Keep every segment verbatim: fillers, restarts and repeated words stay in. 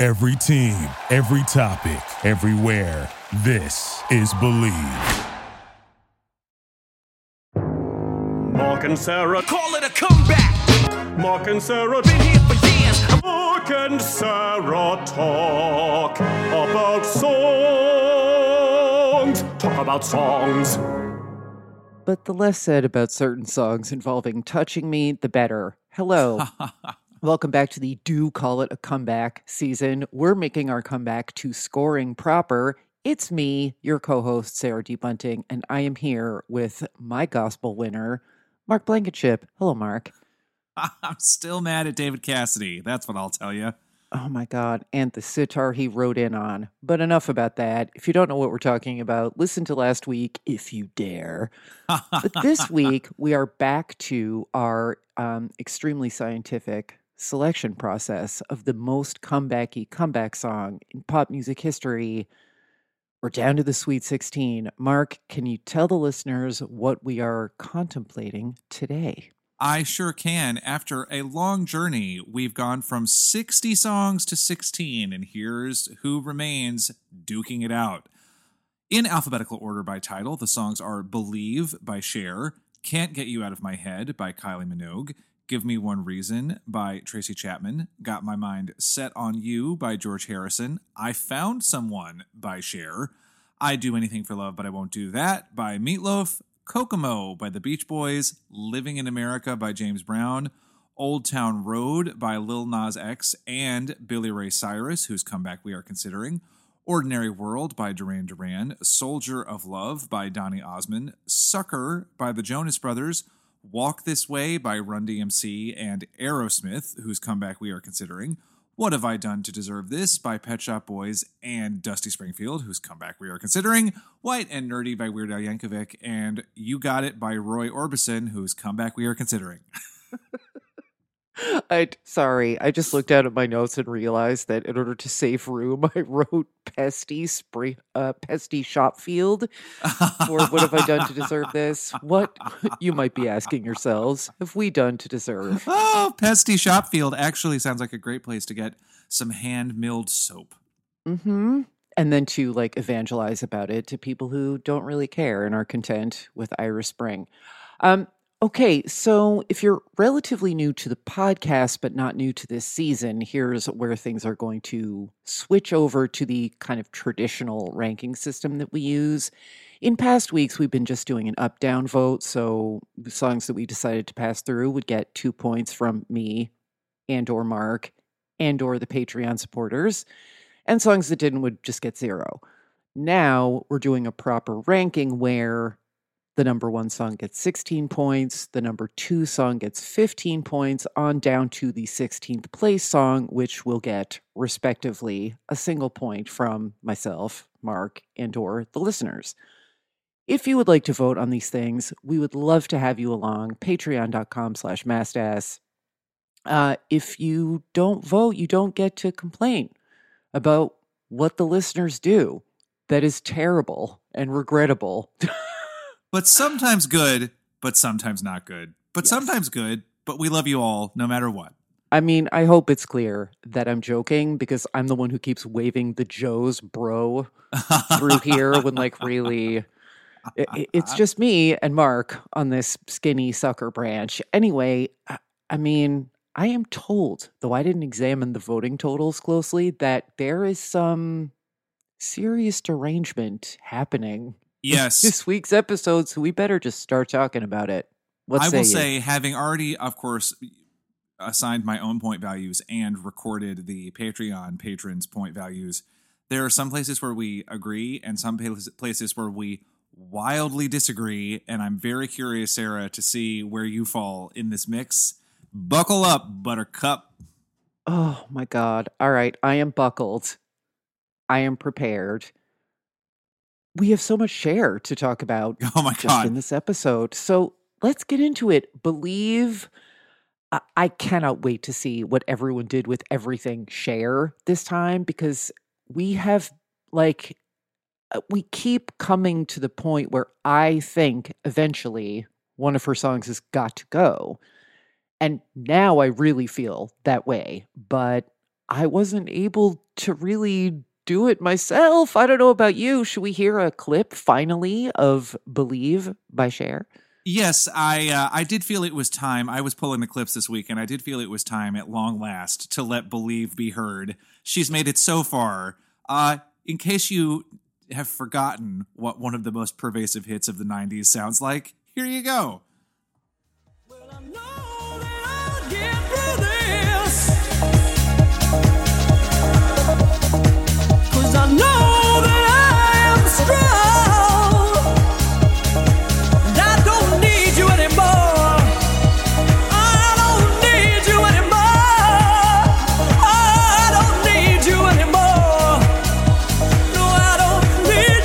Every team, every topic, everywhere. This is Believe. Mark and Sarah, Call it a comeback. Mark and Sarah, Been here for years. Mark and Sarah talk about songs. Talk about songs. But the less said about certain songs involving touching me, the better. Hello. Welcome back to the Do Call It a Comeback season. We're making our comeback to scoring proper. It's me, your co-host, Sarah D. Bunting, and I am here with my gospel winner, Mark Blankenship. Hello, Mark. I'm still mad at David Cassidy. That's what I'll tell you. Oh my God, and the sitar he wrote in on. But enough about that. If you don't know what we're talking about, listen to last week if you dare. But this week, we are back to our um, extremely scientific selection process of the most comebacky comeback song in pop music history. We're down to the Sweet sixteen. Mark, can you tell the listeners what we are contemplating today? I sure can. After a long journey, we've gone from sixty songs to sixteen, and here's who remains duking it out. In alphabetical order by title, the songs are Believe by Cher, Can't Get You Out of My Head by Kylie Minogue, Give Me One Reason by Tracy Chapman, Got My Mind Set on You by George Harrison, I Found Someone by Cher, I Do Anything for Love But I Won't Do That by Meatloaf, Kokomo by the Beach Boys, Living in America by James Brown, Old Town Road by Lil Nas X and Billy Ray Cyrus, whose comeback we are considering, Ordinary World by Duran Duran, Soldier of Love by Donny Osmond, Sucker by the Jonas Brothers, Walk This Way by Run D M C and Aerosmith, whose comeback we are considering, What Have I Done to Deserve This by Pet Shop Boys and Dusty Springfield, whose comeback we are considering, White and Nerdy by Weird Al Yankovic, and You Got It by Roy Orbison, whose comeback we are considering. I sorry, I just looked out at my notes and realized that in order to save room, I wrote Pesty Spring, uh, Pesty Shopfield. Or what have I done to deserve this? What, you might be asking yourselves, have we done to deserve? Oh, Pesty Shopfield actually sounds like a great place to get some hand-milled soap. Mm-hmm. And then to like evangelize about it to people who don't really care and are content with Irish Spring. Um, Okay, so if you're relatively new to the podcast, but not new to this season, here's where things are going to switch over to the kind of traditional ranking system that we use. In past weeks, we've been just doing an up-down vote, so the songs that we decided to pass through would get two points from me and or Mark and or the Patreon supporters, and songs that didn't would just get zero. Now we're doing a proper ranking where the number one song gets sixteen points, the number two song gets fifteen points, on down to the sixteenth place song, which will get, respectively, a single point from myself, Mark, and or the listeners. If you would like to vote on these things, we would love to have you along, patreon.com slash mastass. Uh, if you don't vote, you don't get to complain about what the listeners do. That is terrible and regrettable. But sometimes good, but sometimes not good. But Yes. sometimes good, but we love you all, no matter what. I mean, I hope it's clear that I'm joking because I'm the one who keeps waving the Joe's bro through here when, like, really, it, it's just me and Mark on this skinny sucker branch. Anyway, I, I mean, I am told, though I didn't examine the voting totals closely, that there is some serious derangement happening. Yes. This week's episode, so we better just start talking about it. What I say will you? say, having already, of course, assigned my own point values and recorded the Patreon patrons' point values, there are some places where we agree and some places where we wildly disagree. And I'm very curious, Sarah, to see where you fall in this mix. Buckle up, Buttercup. Oh my God. All right. I am buckled. I am prepared. We have so much Cher to talk about Oh my just God. in this episode. So let's get into it. Believe. I, I cannot wait to see what everyone did with everything Cher this time because we have like, uh, we keep coming to the point where I think eventually one of her songs has got to go. And now I really feel that way. But I wasn't able to really do it myself. I don't know about you. Should we hear a clip finally of Believe by Cher? Yes, I uh, I did feel it was time. I was pulling the clips this week, and I did feel it was time at long last to let Believe be heard. She's made it so far. Uh, in case you have forgotten what one of the most pervasive hits of the nineties sounds like, here you go. Well, I know that I'll get through this. 'Cause I know that I am strong. And I don't need you anymore. I don't need you anymore. I don't need you anymore. No, I don't need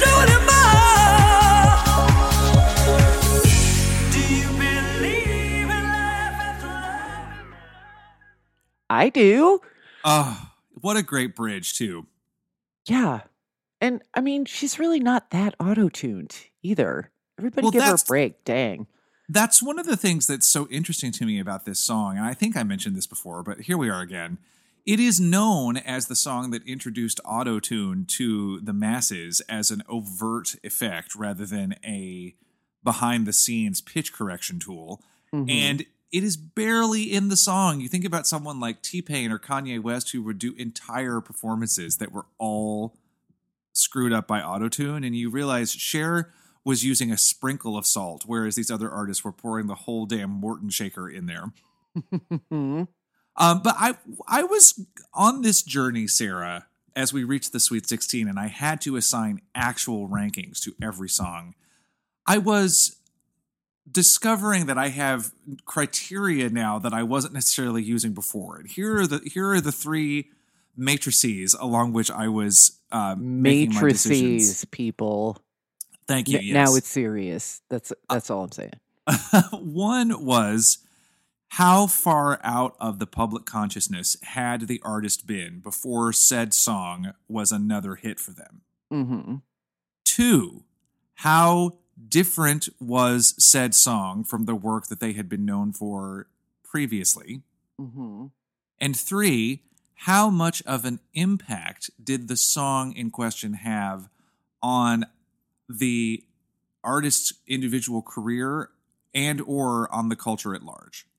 you anymore. Do you believe in life after life? I do. Oh, what a great bridge, too. Yeah. And I mean, she's really not that auto-tuned either. Everybody Well, give her a that's- break. Dang. That's one of the things that's so interesting to me about this song, and I think I mentioned this before, but here we are again. It is known as the song that introduced auto-tune to the masses as an overt effect rather than a behind-the-scenes pitch correction tool. Mhm. And it is barely in the song. You think about someone like T-Pain or Kanye West who would do entire performances that were all screwed up by autotune, and you realize Cher was using a sprinkle of salt, whereas these other artists were pouring the whole damn Morton shaker in there. Mhm. Um, but I I was on this journey, Sarah, as we reached the Sweet sixteen, and I had to assign actual rankings to every song. I was discovering that I have criteria now that I wasn't necessarily using before. And here are the here are the three matrices along which I was uh, making my decisions. Matrices, people. Thank you. N- Yes. Now it's serious. That's that's all I'm saying. One was, how far out of the public consciousness had the artist been before said song was another hit for them? Mm-hmm. Two, how different was said song from the work that they had been known for previously? Mm-hmm. And three, how much of an impact did the song in question have on the artist's individual career and or on the culture at large?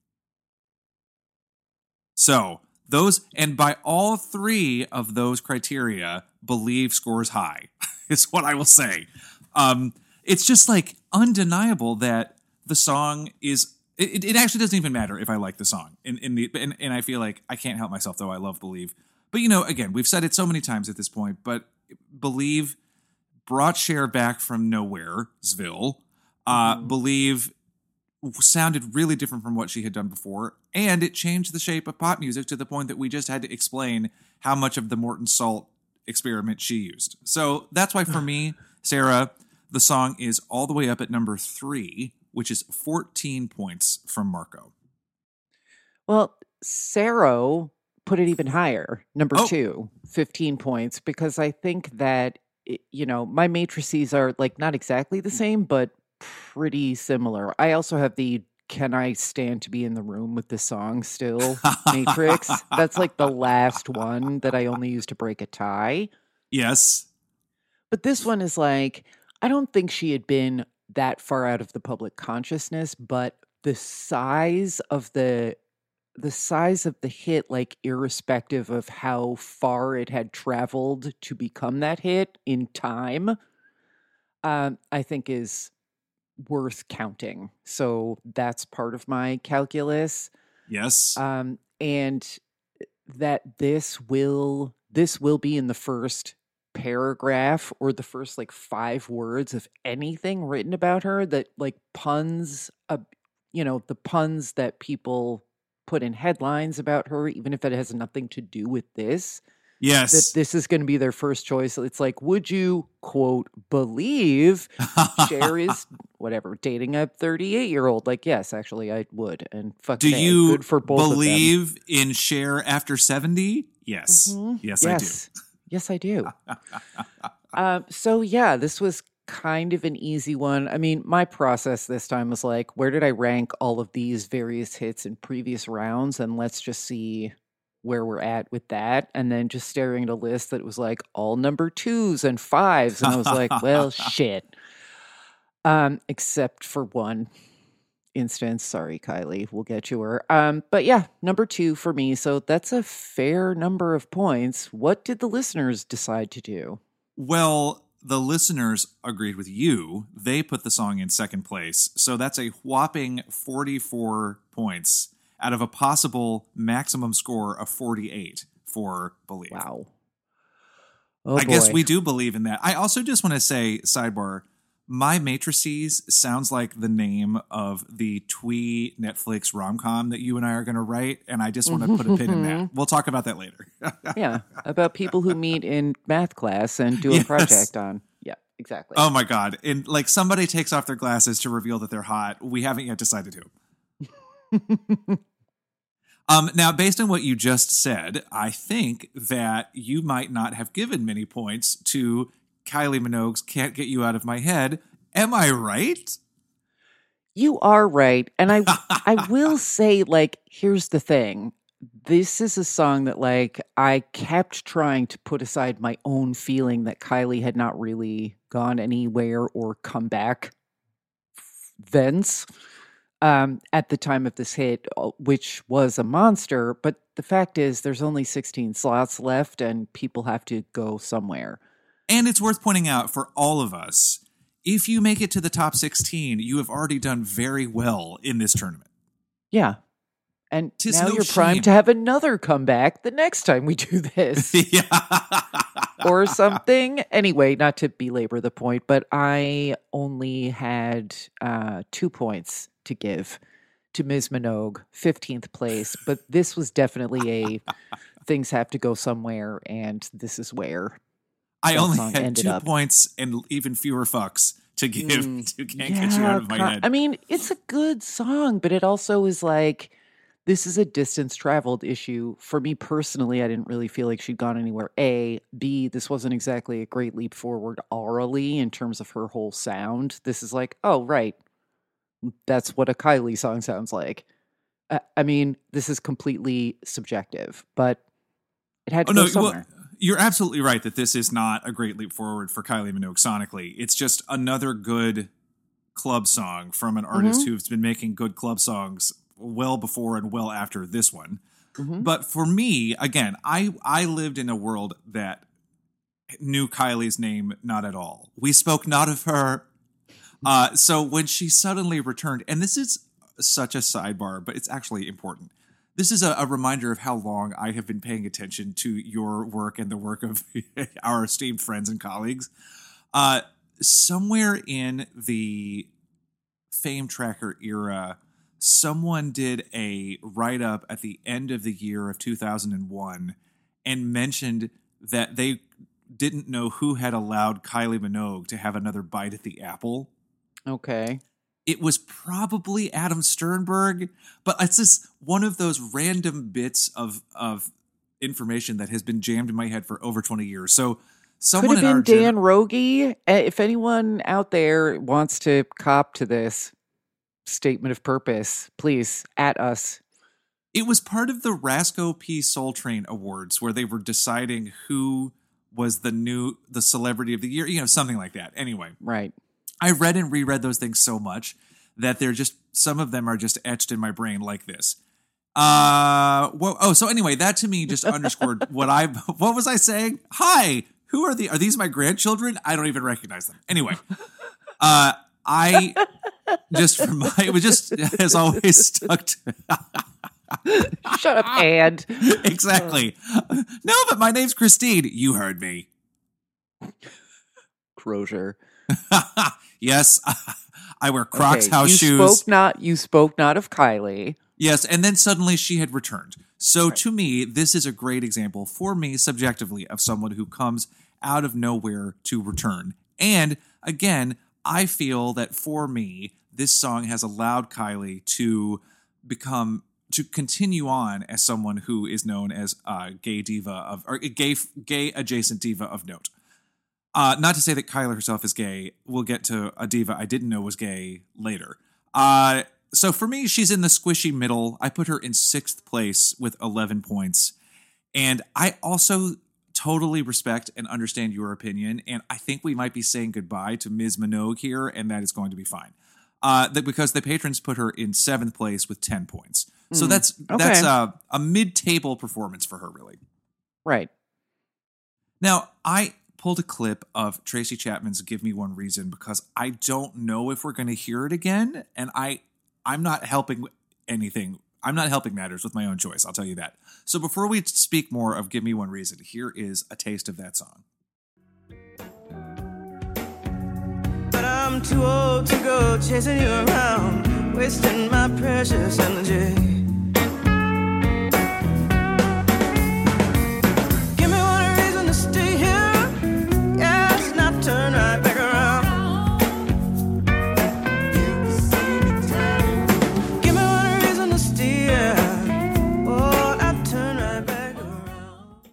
So those, and by all three of those criteria, Believe scores high, is what I will say. Um, it's just like undeniable that the song is, it, it actually doesn't even matter if I like the song. In, in the and, and I feel like I can't help myself, though I love Believe. But, you know, again, we've said it so many times at this point, but Believe brought Cher back from nowheresville. Uh, Mhm. Believe sounded really different from what she had done before, and it changed the shape of pop music to the point that we just had to explain how much of the Morton Salt experiment she used. So that's why for me, Sarah, the song is all the way up at number three, which is fourteen points from Marco. Well, Saro put it even higher, number Oh. two, fifteen points, because I think that, it- you know, my matrices are like not exactly the same, but pretty similar. I also have the can I stand to be in the room with this song still matrix. That's like the last one that I only use to break a tie. Yes. But this one is like, I don't think she had been that far out of the public consciousness, but the size of the the size of the hit, like irrespective of how far it had traveled to become that hit in time, um, I think is worth counting. So that's part of my calculus. Yes. Um, and that this will this will be in the first paragraph or the first like five words of anything written about her, that like puns, uh, you know, the puns that people put in headlines about her, even if it has nothing to do with this, yes. that this is going to be their first choice. It's like, would you, quote, believe Cher is whatever dating a thirty-eight year old? Like, yes, actually, I would. And fucking Do A, you good for both believe in Cher after seventy? Yes. of them. Mhm. Yes, I do. yes, yes, I do. um, so yeah, this was kind of an easy one. I mean, my process this time was like, where did I rank all of these various hits in previous rounds? And let's just see where we're at with that, and then just staring at a list that was like all number twos and fives, and I was like, well, shit. Um, except for one instance. Sorry, Kylie, we'll get you her. Um, but yeah, number two for me. So that's a fair number of points. What did the listeners decide to do? Well, the listeners agreed with you. They put the song in second place. So that's a whopping forty-four points out of a possible maximum score of forty-eight for Believe. Wow. Oh, I boy. guess we do believe in that. I also just want to say, sidebar, My Matrices sounds like the name of the twee Netflix rom-com that you and I are going to write, and I just want to put a pin in that. We'll talk about that later. Yeah, about people who meet in math class and do a Yes. project on. Yeah, exactly. Oh my God. And like somebody takes off their glasses to reveal that they're hot. We haven't yet decided who. um, now, based on what you just said, I think that you might not have given many points to Kylie Minogue's Can't Get You Out of My Head. Am I right? You are right. And I I will say, like, here's the thing. This is a song that, like, I kept trying to put aside my own feeling that Kylie had not really gone anywhere or come back thence um, at the time of this hit, which was a monster. But the fact is, there's only sixteen slots left and people have to go somewhere. And it's worth pointing out for all of us, if you make it to the top sixteen, you have already done very well in this tournament. Yeah. And 'Tis now no you're primed shame. to have another comeback the next time we do this. Yeah. Or something. Anyway, not to belabor the point, but I only had uh, two points to give to Miz Minogue, fifteenth place. But this was definitely a things have to go somewhere, and this is where I that only song had ended two up. points and even fewer fucks to give Mm, to Can't Get You Out of My ki- Head. I mean, it's a good song, but it also is like, this is a distance traveled issue. For me personally, I didn't really feel like she'd gone anywhere. A. B. This wasn't exactly a great leap forward aurally in terms of her whole sound. This is like, oh, right. That's what a Kylie song sounds like. I, I mean, this is completely subjective, but it had to Oh, go no, somewhere. well, you're absolutely right that this is not a great leap forward for Kylie Minogue sonically. It's just another good club song from an artist Mm-hmm. who's been making good club songs well before and well after this one. Mhm. But for me, again, I I lived in a world that knew Kylie's name not at all. We spoke not of her. Uh, so when she suddenly returned, and this is such a sidebar, but it's actually important. This is a, a reminder of how long I have been paying attention to your work and the work of our esteemed friends and colleagues. Uh, somewhere in the Fame Tracker era, someone did a write-up at the end of the year of two thousand one and mentioned that they didn't know who had allowed Kylie Minogue to have another bite at the apple. Okay. It was probably Adam Sternberg, but it's just one of those random bits of of information that has been jammed in my head for over twenty years. So Could someone have in our been gen- Dan Rogie. Uh, If anyone out there wants to cop to this statement of purpose, please at us. It was part of the Rasco P Soul Train Awards where they were deciding who was the new the celebrity of the year, you know, something like that. Anyway, Right. I read and reread those things so much that they're just some of them are just etched in my brain like this. Uh, whoa, oh, so anyway, that to me just underscored what I what was I saying? Hi, who are the are these my grandchildren? I don't even recognize them. Anyway, uh, I just from my it was just as always stuck to Shut up, and exactly. No, but my name's Christine. You heard me. Crozier. Yes, I wear Crocs Okay, house you shoes. spoke not you spoke not of Kylie. Yes, and then suddenly she had returned. So to me, this is a great example for me subjectively of someone who comes out of nowhere to return. And again, I feel that for me, this song has allowed Kylie to become to continue on as someone who is known as a gay diva of or a gay gay adjacent diva of note. Uh, not to say that Kylie herself is gay. We'll get to a diva I didn't know was gay later. Uh, so for me, she's in the squishy middle. I put her in sixth place with eleven points. And I also totally respect and understand your opinion. And I think we might be saying goodbye to Miz Minogue here, and that is going to be fine. Uh, that because the patrons put her in seventh place with ten points. So Mm, that's okay. that's a, a mid-table performance for her, really. Right. Now, I pulled a clip of Tracy Chapman's Give Me One Reason because I don't know if we're going to hear it again. And I, I'm not helping anything. I'm not helping matters with my own choice. I'll tell you that. So before we speak more of Give Me One Reason, here is a taste of that song. But I'm too old to go chasing you around, wasting my precious energy. Give me one reason to stay here, yes, not turn right back around. Give me one reason to stay here, oh, not turn right back around.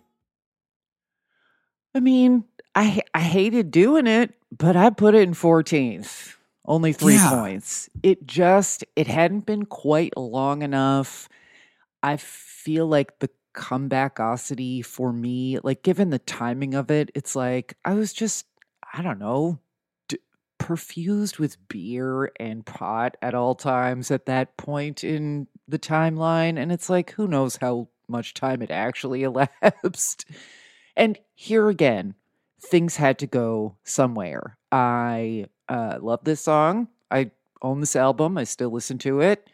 I mean, I I hated doing it, but I put it in fourteenth. Only three Yeah. points. It just, it hadn't been quite long enough. I feel like the comebackosity for me, like given the timing of it, it's like I was just, I don't know, d- perfused with beer and pot at all times at that point in the timeline. And it's like, who knows how much time it actually elapsed. And here again, things had to go somewhere. I uh, love this song. I own this album. I still listen to it.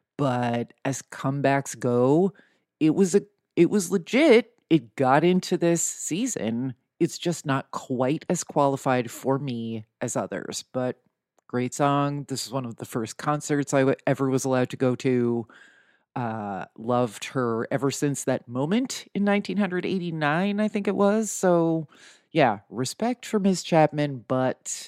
But as comebacks go, it was a it was legit. It got into this season. It's just not quite as qualified for me as others. But great song. This is one of the first concerts I w- ever was allowed to go to. Uh, loved her ever since that moment in nineteen eighty-nine, I think it was. So, yeah, respect for Miz Chapman, but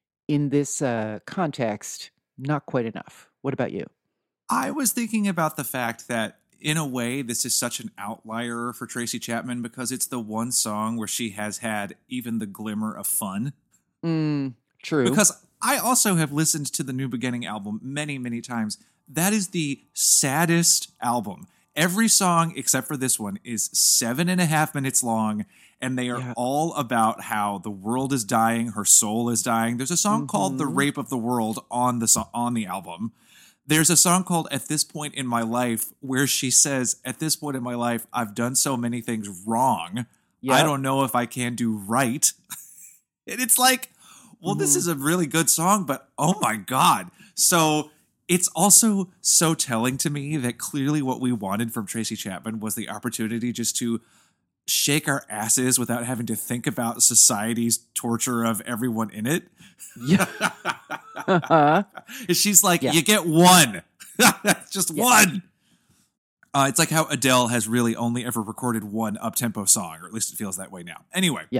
in this uh, context, not quite enough. What about you? I was thinking about the fact that, in a way, this is such an outlier for Tracy Chapman because it's the one song where she has had even the glimmer of fun. Mm, true. Because I also have listened to the New Beginning album many, many times. That is the saddest album. Every song except for this one is seven and a half minutes long, and they are Yeah. all about how the world is dying, her soul is dying. There's a song called "The Rape of the World" on the so- on the album. There's a song called "At This Point in My Life" where she says, "At this point in my life, I've done so many things wrong. I Yep. don't know if I can do right." And it's like, well, this is a really good song, but oh my God. So it's also so telling to me that clearly what we wanted from Tracy Chapman was the opportunity just to shake our asses without having to think about society's torture of everyone in it. Yeah. Uh-huh. And she's like, Yeah. you get one. Just Yeah. one. Uh, it's like how Adele has really only ever recorded one up-tempo song, or at least it feels that way now. Anyway. Yeah.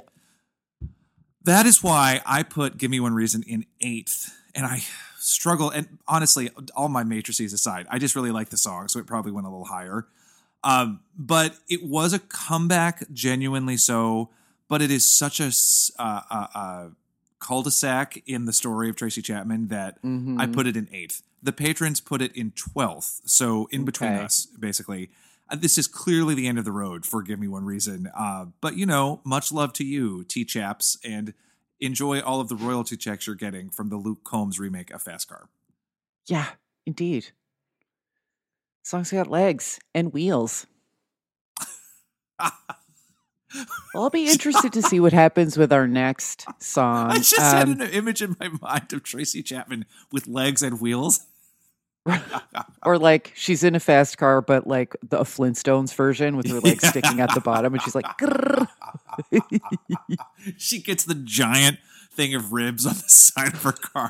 That is why I put Give Me One Reason in eighth. And I struggle. And honestly, all my matrices aside, I just really like the song, so it probably went a little higher. Um, but it was a comeback, genuinely so. But it is such a s- uh, uh, uh, cul-de-sac in the story of Tracy Chapman that Mhm. I put it in eighth. The patrons put it in twelfth. So in between Okay. us, basically. Uh, this is clearly the end of the road for Give Me One Reason. Uh, but, you know, much love to you, T-Chaps, and enjoy all of the royalty checks you're getting from the Luke Combs remake of Fast Car. Yeah, indeed. Song's got legs and wheels. I'll be interested to see what happens with our next song. I just had Um, an image in my mind of Tracy Chapman with legs and wheels. or like she's in a fast car, but like the Flintstones version with her legs Yeah. sticking at the bottom, and she's like, "Grrr." She gets the giant thing of ribs on the side of her car.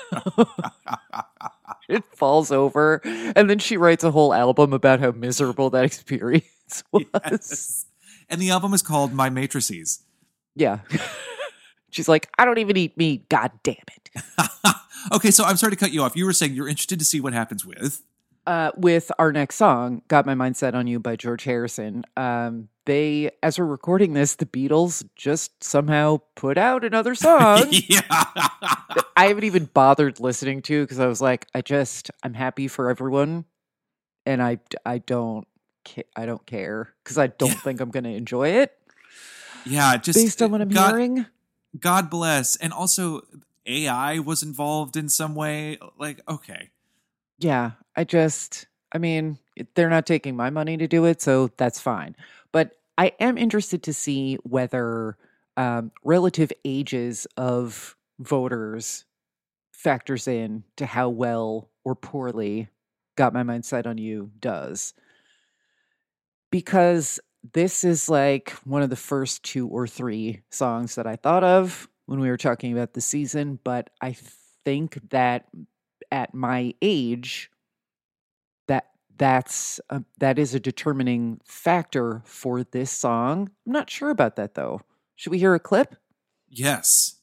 It falls over, and then she writes a whole album about how miserable that experience was. Yes. And the album is called My Matrices. Yeah. She's like, I don't even eat meat. God damn it. Okay, so I'm sorry to cut you off. You were saying you're interested to see what happens with. Uh, with our next song, Got My Mind Set on You by George Harrison. Um, they, as we're recording this, the Beatles just somehow put out another song. Yeah. I haven't even bothered listening to because I was like, I just, I'm happy for everyone. And I, I don't, ca- I don't care because I don't think I'm going to enjoy it Yeah, just based on what I'm God, hearing. God bless. And also A I was involved in some way. Like, okay. Yeah, I just, I mean, it- they're not taking my money to do it, so that's fine. But I am interested to see whether um, relative ages of voters factors in to how well or poorly Got My Mind Set on You does. Because this is like one of the first two or three songs that I thought of when we were talking about the season, but I think that at my age, that that's a, that is a determining factor for this song. I'm not sure about that though. Should we hear a clip? Yes.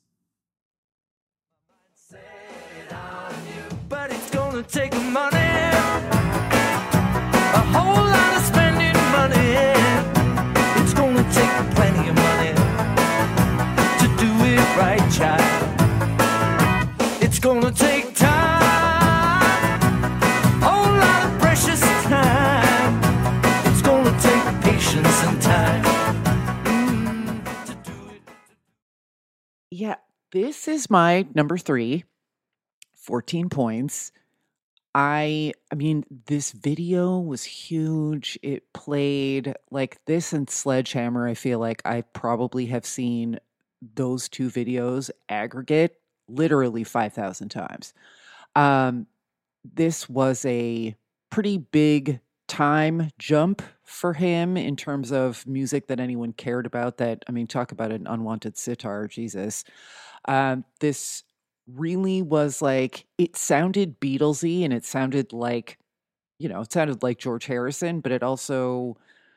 But it's gonna take money, a whole lot of spending money. It's gonna take plenty of money to do it right, child. It's gonna take time, whole lot of precious time. It's gonna take patience and time mm, to do it. Yeah, this is my number three. fourteen points. I I mean, this video was huge. It played like this and Sledgehammer. I feel like I probably have seen those two videos aggregate literally five thousand times. Um, this was a pretty big time jump for him in terms of music that anyone cared about. That, I mean, talk about an unwanted sitar, Jesus. Um, this really was like, it sounded Beatlesy and it sounded like, you know, it sounded like George Harrison, but it also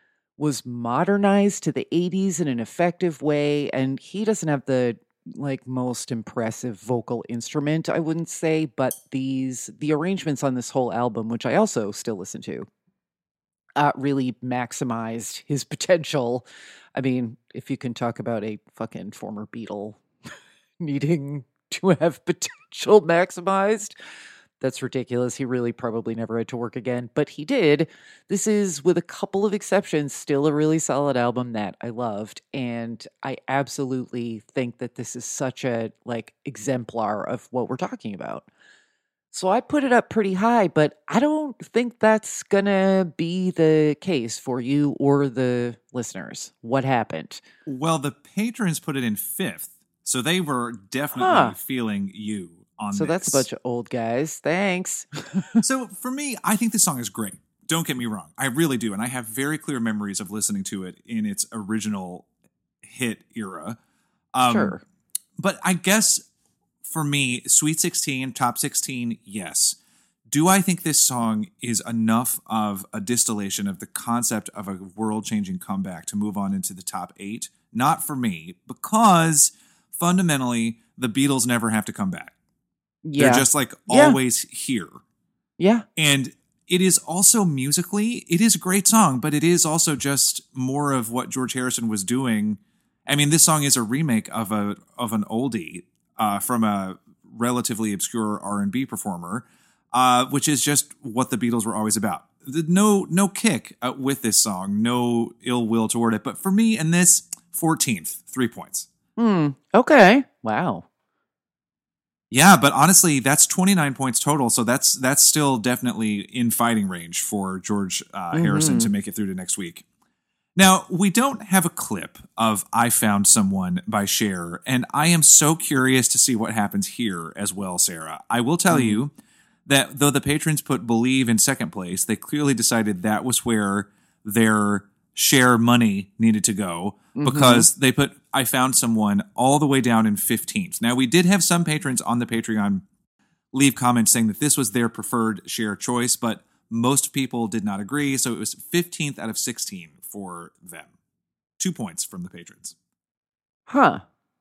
was modernized to the eighties in an effective way. And he doesn't have the like most impressive vocal instrument, I wouldn't say, but these, the arrangements on this whole album, which I also still listen to, uh, really maximized his potential. I mean, if you can talk about a fucking former Beatle needing to have potential maximized, that's ridiculous. He really probably never had to work again, but he did. This is, with a couple of exceptions, still a really solid album that I loved, and I absolutely think that this is such a like exemplar of what we're talking about. So I put it up pretty high, but I don't think that's gonna be the case for you or the listeners. What happened? Well, the patrons put it in fifth. So they were definitely Huh. feeling you on So this. that's a bunch of old guys. Thanks. So for me, I think this song is great. Don't get me wrong. I really do. And I have very clear memories of listening to it in its original hit era. Um, Sure. But I guess for me, Sweet sixteen, Top sixteen, yes. Do I think this song is enough of a distillation of the concept of a world-changing comeback to move on into the top eight? Not for me, because fundamentally, the Beatles never have to come back. Yeah. They're just like Yeah. always here. Yeah. And it is also musically, it is a great song, but it is also just more of what George Harrison was doing. I mean, this song is a remake of a of an oldie uh, from a relatively obscure R and B performer, uh, which is just what the Beatles were always about. The- No, no kick uh, with this song, no ill will toward it. But for me, in this, fourteenth, three points. Hmm. Okay. Wow. Yeah, but honestly, that's twenty-nine points total. So that's that's still definitely in fighting range for George uh, Harrison to make it through to next week. Now, we don't have a clip of I Found Someone by Cher, and I am so curious to see what happens here as well, Sarah. I will tell you that though the patrons put Believe in second place, they clearly decided that was where their Cher money needed to go, because they put I Found Someone all the way down in fifteenth. Now, we did have some patrons on the Patreon leave comments saying that this was their preferred Cher choice, but most people did not agree, so it was fifteenth out of sixteen for them. Two points from the patrons. Huh.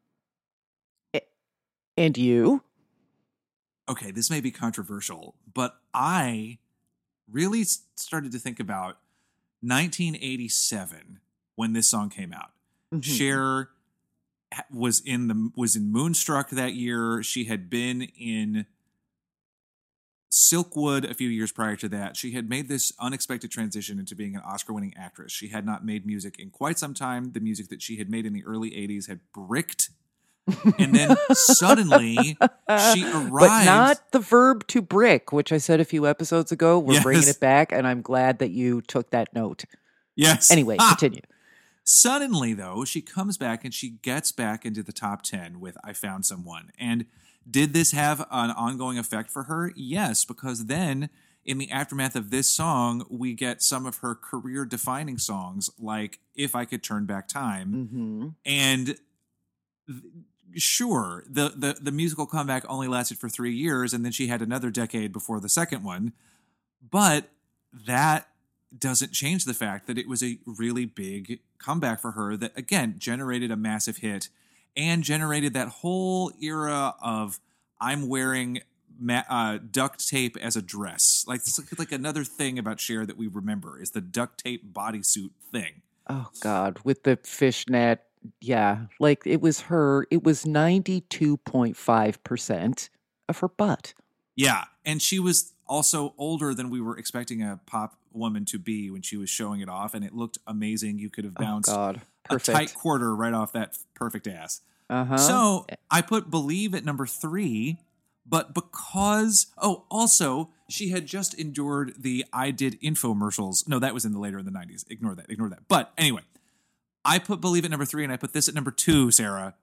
A- And you? Okay, this may be controversial, but I really s- started to think about nineteen eighty-seven when this song came out. Mhm. Cher ha- was in the was in Moonstruck that year. She had been in Silkwood, a few years prior to that, she had made this unexpected transition into being an Oscar-winning actress. She had not made music in quite some time. The music that she had made in the early eighties had bricked. And then suddenly she arrived. But not the verb to brick, which I said a few episodes ago. We're Yes. bringing it back, and I'm glad that you took that note. Yes. Anyway, Ah! continue. Suddenly, though, she comes back and she gets back into the top ten with I Found Someone. And did this have an ongoing effect for her? Yes, because then in the aftermath of this song, we get some of her career-defining songs like If I Could Turn Back Time. Mm-hmm. And th- sure, the, the, the musical comeback only lasted for three years, and then she had another decade before the second one. But that doesn't change the fact that it was a really big comeback for her that, again, generated a massive hit and generated that whole era of I'm wearing ma- uh, duct tape as a dress. Like, it's like, like another thing about Cher that we remember is the duct tape bodysuit thing. Oh, God, with the fishnet. Yeah, like it was her. It was ninety-two point five percent of her butt. Yeah, and she was also older than we were expecting a pop woman to be when she was showing it off, and it looked amazing. You could have bounced oh, God. a Perfect. tight quarter right off that perfect ass. Uh-huh. So I put Believe at number three, but because, oh, also, she had just endured the I Did infomercials. No, that was in the later in the nineties. Ignore that, ignore that. But anyway, I put Believe at number three, and I put this at number two, Sarah.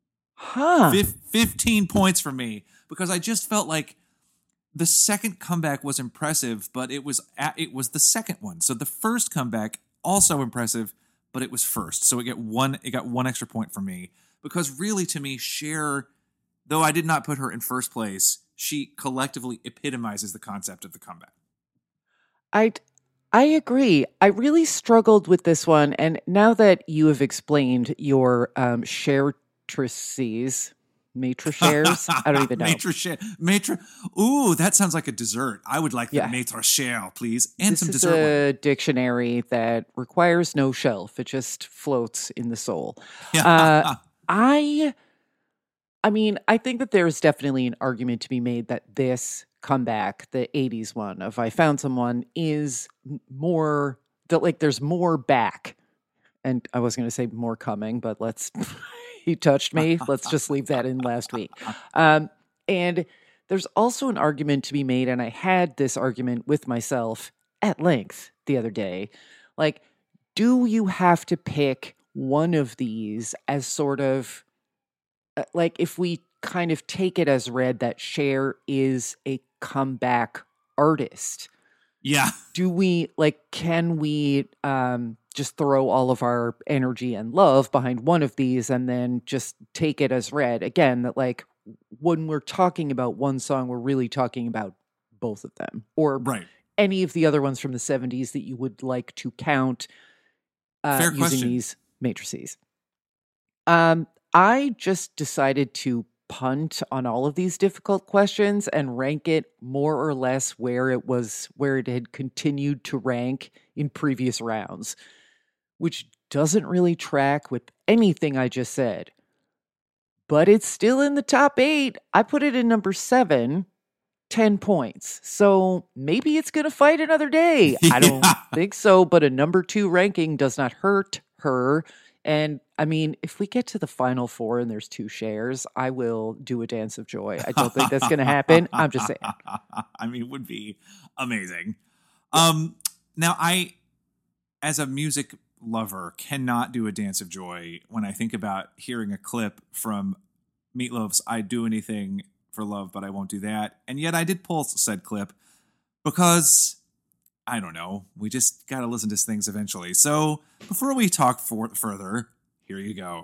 Huh. Fif- fifteen points for me, because I just felt like the second comeback was impressive, but it was at, it was the second one. So the first comeback also impressive, but it was first. So it got one it got one extra point for me, because really to me, Cher, though I did not put her in first place, she collectively epitomizes the concept of the comeback. I I agree. I really struggled with this one, and now that you have explained your um, Cher-trices, matrices, I don't even know. Maitre Cher. Maitre. Ooh, that sounds like a dessert. I would like Yeah. the Maitre Cher, please. And This some is dessert. a dictionary that requires no shelf. It just floats in the soul. Yeah. Uh, I, I mean, I think that there is definitely an argument to be made that this comeback, the eighties one of I Found Someone, is m- more, that like there's more back. And I was going to say more coming, but let's, he touched me. Let's just leave that in last week. Um, and there's also an argument to be made, and I had this argument with myself at length the other day. Like, do you have to pick one of these as sort of, uh, like, if we kind of take it as read that Cher is a comeback artist, Yeah. do we, like, can we um, just throw all of our energy and love behind one of these and then just take it as read? Again, that, like, when we're talking about one song, we're really talking about both of them, or Right. any of the other ones from the seventies that you would like to count uh, Fair using question. these matrices. Um, I just decided to punt on all of these difficult questions and rank it more or less where it was, where it had continued to rank in previous rounds, which doesn't really track with anything I just said. But it's still in the top eight. I put it in number seven, ten points. So maybe it's going to fight another day. I don't Yeah. think so, but a number two ranking does not hurt her. And I mean, if we get to the final four and there's two shares, I will do a dance of joy. I don't think that's going to happen. I'm just saying. I mean, it would be amazing. Um, now, I, as a music lover, cannot do a dance of joy when I think about hearing a clip from Meatloaf's I'd Do Anything for Love, But I Won't Do That. And yet I did pull said clip because, I don't know, we just got to listen to things eventually. So before we talk for, further, here you go.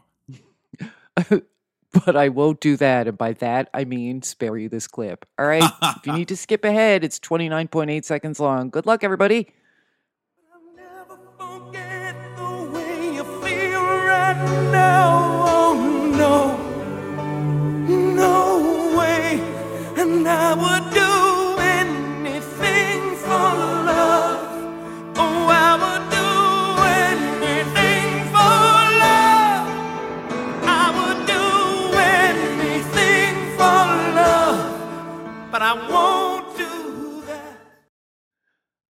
But I won't do that. And by that, I mean spare you this clip. All right. If you need to skip ahead, it's twenty-nine point eight seconds long. Good luck, everybody. Never forget the way you feel right now. Oh no, no way. And I would do anything for love. Oh, I would do anything for love. I would do anything for love. But I won't do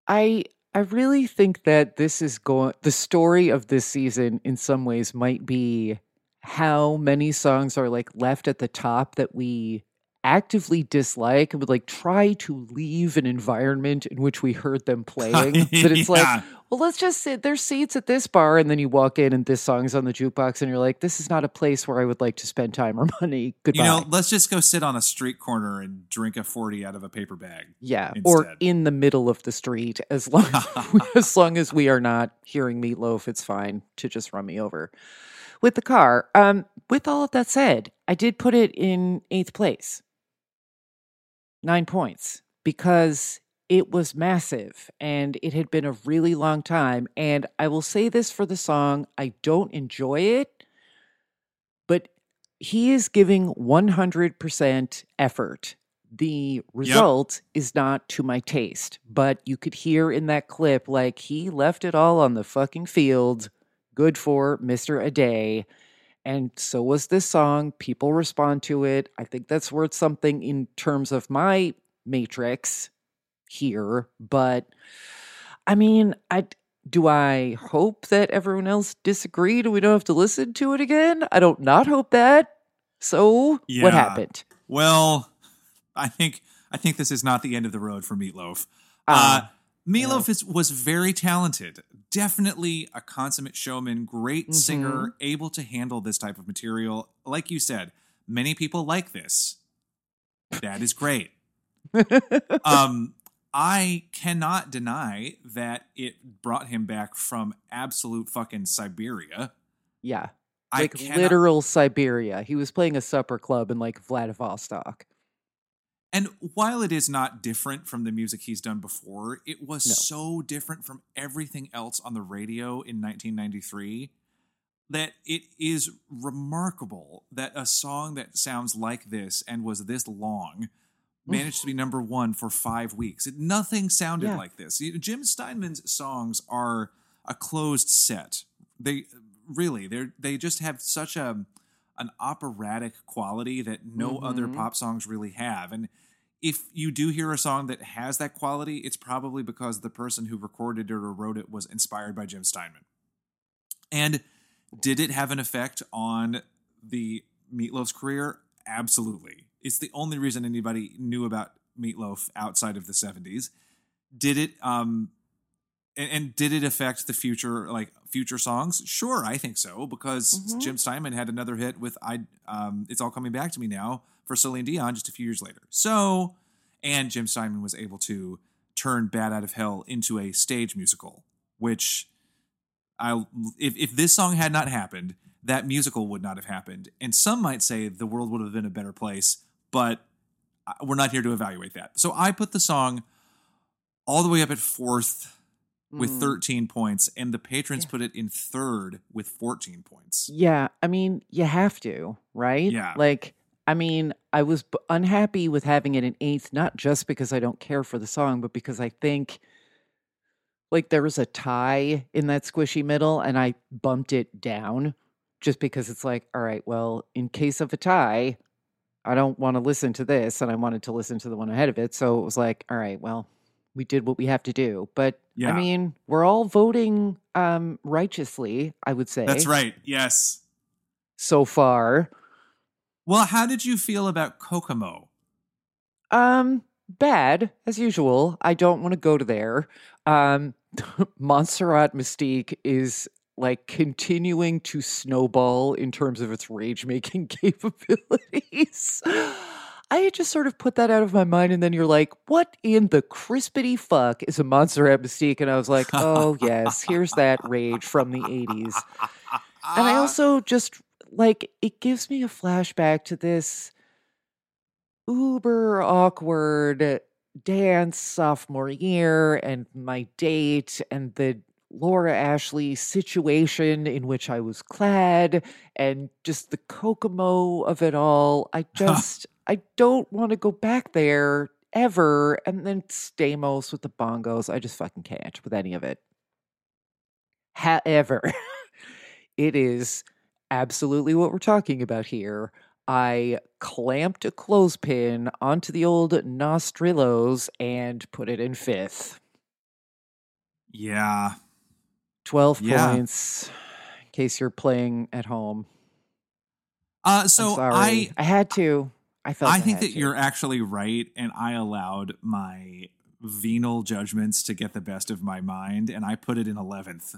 I I really think that this is going the story of this season in some ways might be how many songs are like left at the top that we actively dislike and would like try to leave an environment in which we heard them playing. But it's like, Yeah. well, let's just sit there's seats at this bar, and then you walk in and this song's on the jukebox and you're like, this is not a place where I would like to spend time or money. Goodbye. You know, let's just go sit on a street corner and drink a forty out of a paper bag. Yeah, or instead. in the middle of the street. As long as long as we are not hearing Meatloaf, it's fine to just run me over with the car. Um, with all of that said, I did put it in eighth place, nine points, because it was massive and it had been a really long time. And I will say this for the song: I don't enjoy it, but he is giving one hundred percent effort. The result is not to my taste, but you could hear in that clip, like, he left it all on the fucking field. Good for Mister Aday. And so was this song. People respond to it. I think that's worth something in terms of my matrix here. But I mean, I do I hope that everyone else disagreed and we don't have to listen to it again? I don't not hope that. So Yeah. what happened? Well, I think I think this is not the end of the road for Meatloaf. Ah, uh, Meatloaf is, was very talented. Definitely a consummate showman, great Mm-hmm. singer, able to handle this type of material. Like you said, many people like this. That is great. um, I cannot deny that it brought him back from absolute fucking Siberia. Yeah. I Like cannot- literal Siberia. He was playing a supper club in like Vladivostok. And while it is not different from the music he's done before, it was No. so different from everything else on the radio in nineteen ninety-three that it is remarkable that a song that sounds like this and was this long managed to be number one for five weeks. It, nothing sounded Yeah. like this. You- Jim Steinman's songs are a closed set. They really, they they just have such a an operatic quality that no other Mhm. pop songs really have. And if you do hear a song that has that quality, it's probably because the person who recorded it or wrote it was inspired by Jim Steinman. And did it have an effect on the Meatloaf's career? Absolutely. It's the only reason anybody knew about Meatloaf outside of the seventies. Did it um and, and did it affect the future, like future songs? Sure, I think so, because Mhm. Jim Steinman had another hit with I um It's All Coming Back to Me Now for Celine Dion just a few years later. So, and Jim Steinman was able to turn Bat Out of Hell into a stage musical, which I if if this song had not happened, that musical would not have happened. And some might say the world would have been a better place, but we're not here to evaluate that. So I put the song all the way up at fourth with Mm. thirteen points, and the patrons Yeah. put it in third with fourteen points. Yeah, I mean, you have to, right? Yeah. Like, I mean, I was b- unhappy with having it in eighth, not just because I don't care for the song, but because I think like there was a tie in that squishy middle and I bumped it down just because it's like, all right, well, in case of a tie, I don't want to listen to this and I wanted to listen to the one ahead of it. So it was like, all right, well, we did what we have to do. But Yeah. I mean, we're all voting um righteously, I would say. That's right. Yes. So far. Well, how did you feel about Kokomo? Um, bad as usual. I don't want to go to there. Um, Montserrat Mystique is like continuing to snowball in terms of its rage making capabilities. I had just sort of put that out of my mind, and then you're like, "What in the crispity fuck is a Montserrat Mystique?" And I was like, "Oh yes, here's that rage from the eighties." And I also just like it gives me a flashback to this uber awkward dance sophomore year and my date and the Laura Ashley situation in which I was clad and just the Kokomo of it all. I just, I don't want to go back there ever. And then Stamos with the bongos. I just fucking can't with any of it. However, it is absolutely what we're talking about here. I clamped a clothespin onto the old Nostrillos and put it in fifth. Yeah. twelve Yeah. points, in case you're playing at home. Uh, so I'm sorry. I I had to. I felt I I think had that to. you're actually right, and I allowed my venal judgments to get the best of my mind, and I put it in eleventh.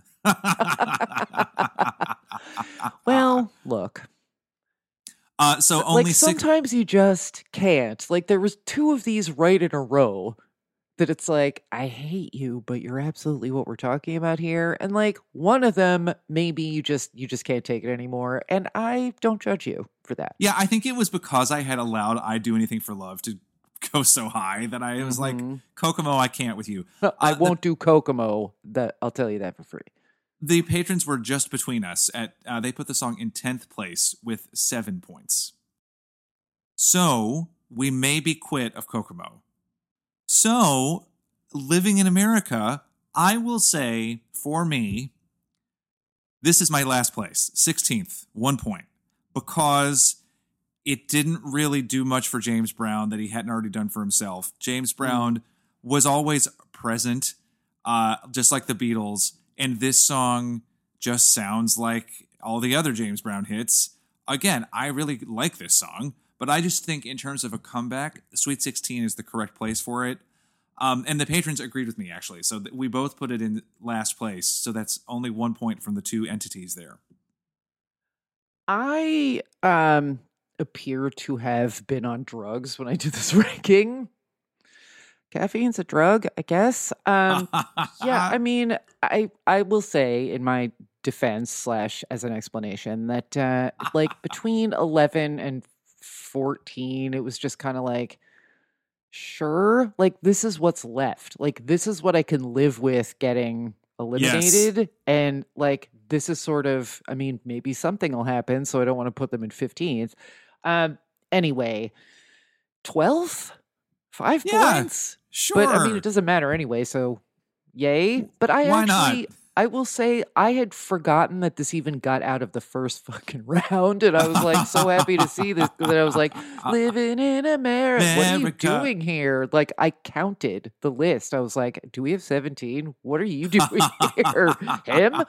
Well, look. Uh, so only like six. sometimes you just can't. Like there was two of these right in a row that it's like, I hate you, but you're absolutely what we're talking about here. And like one of them, maybe you just you just can't take it anymore. And I don't judge you for that. Yeah, I think it was because I had allowed "I'd Do Anything for Love" to go so high that I was like, Mhm. Kokomo, I can't with you. No, I Uh, the- won't do Kokomo. That I'll tell you that for free. The patrons were just between us. At uh, they put the song in tenth place with seven points. So we may be quit of Kokomo. So Living in America, I will say for me, this is my last place, sixteenth, one point, because it didn't really do much for James Brown that he hadn't already done for himself. James Brown mm. was always present, uh, just like the Beatles. And this song just sounds like all the other James Brown hits. Again, I really like this song, but I just think in terms of a comeback, Sweet sixteen is the correct place for it. Um, and the patrons agreed with me, actually. So th- we both put it in last place. So that's only one point from the two entities there. I um, appear to have been on drugs when I do this ranking. Caffeine's a drug, I guess. Um, yeah, I mean, I I will say in my defense slash as an explanation that uh, like between eleven and fourteen, it was just kind of like, sure, like this is what's left. Like this is what I can live with getting eliminated. Yes. And like this is sort of, I mean, maybe something will happen, so I don't want to put them in fifteenth. Um, anyway, twelfth? Five yeah, points? Sure. But I mean, it doesn't matter anyway, so yay. But I Why actually, not? I will say, I had forgotten that this even got out of the first fucking round, and I was like so happy to see this that I was like, living in America. America. What are you doing here? Like, I counted the list. I was like, do we have seventeen? What are you doing here? Him?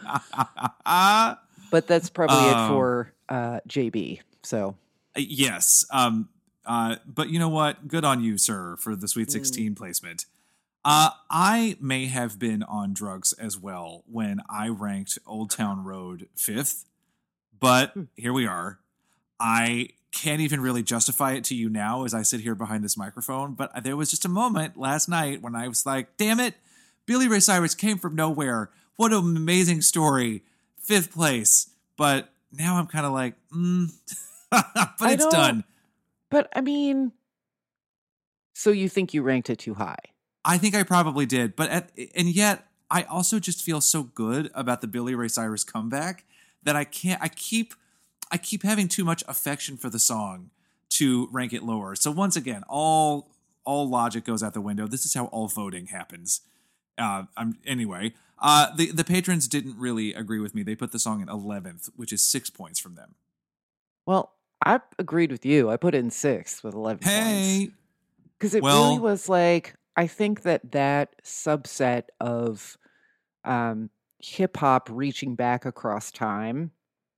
But that's probably Oh. it for uh, J B. So, yes. Um, uh, but you know what? Good on you, sir, for the Sweet sixteen mm. placement. Uh, I may have been on drugs as well when I ranked Old Town Road fifth, but here we are. I can't even really justify it to you now as I sit here behind this microphone, but there was just a moment last night when I was like, damn it, Billy Ray Cyrus came from nowhere. What an amazing story. Fifth place. But now I'm kind of like, mm, but I it's don't- done. But I mean, so you think you ranked it too high? I think I probably did, but at, and yet I also just feel so good about the Billy Ray Cyrus comeback that I can't. I keep, I keep having too much affection for the song to rank it lower. So once again, all all logic goes out the window. This is how all voting happens. Uh, I'm anyway. Uh, the the patrons didn't really agree with me. They put the song in eleventh, which is six points from them. Well, I agreed with you. I put it in sixth with eleven Hey, points. Because it well, really was like, I think that that subset of um, hip hop reaching back across time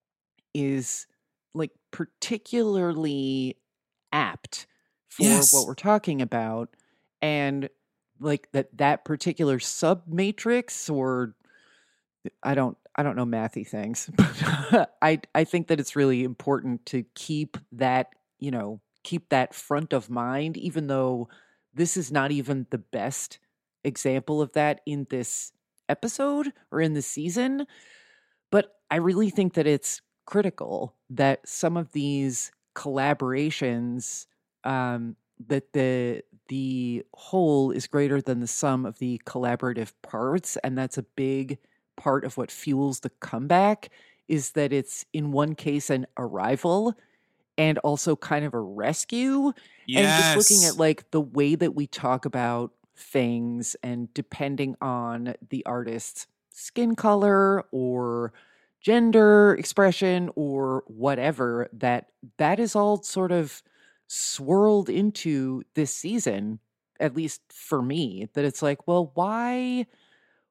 is like particularly apt for Yes. what we're talking about. And like that, that particular sub matrix, or I don't, I don't know mathy things, but I, I think that it's really important to keep that, you know, keep that front of mind, even though this is not even the best example of that in this episode or in this season. But I really think that it's critical that some of these collaborations, um, that the the whole is greater than the sum of the collaborative parts, and that's a big part of what fuels the comeback, is that it's in one case an arrival and also kind of a rescue. yes. And just looking at like the way that we talk about things, and depending on the artist's skin color or gender expression or whatever, that that is all sort of swirled into this season, at least for me, that it's like, well, why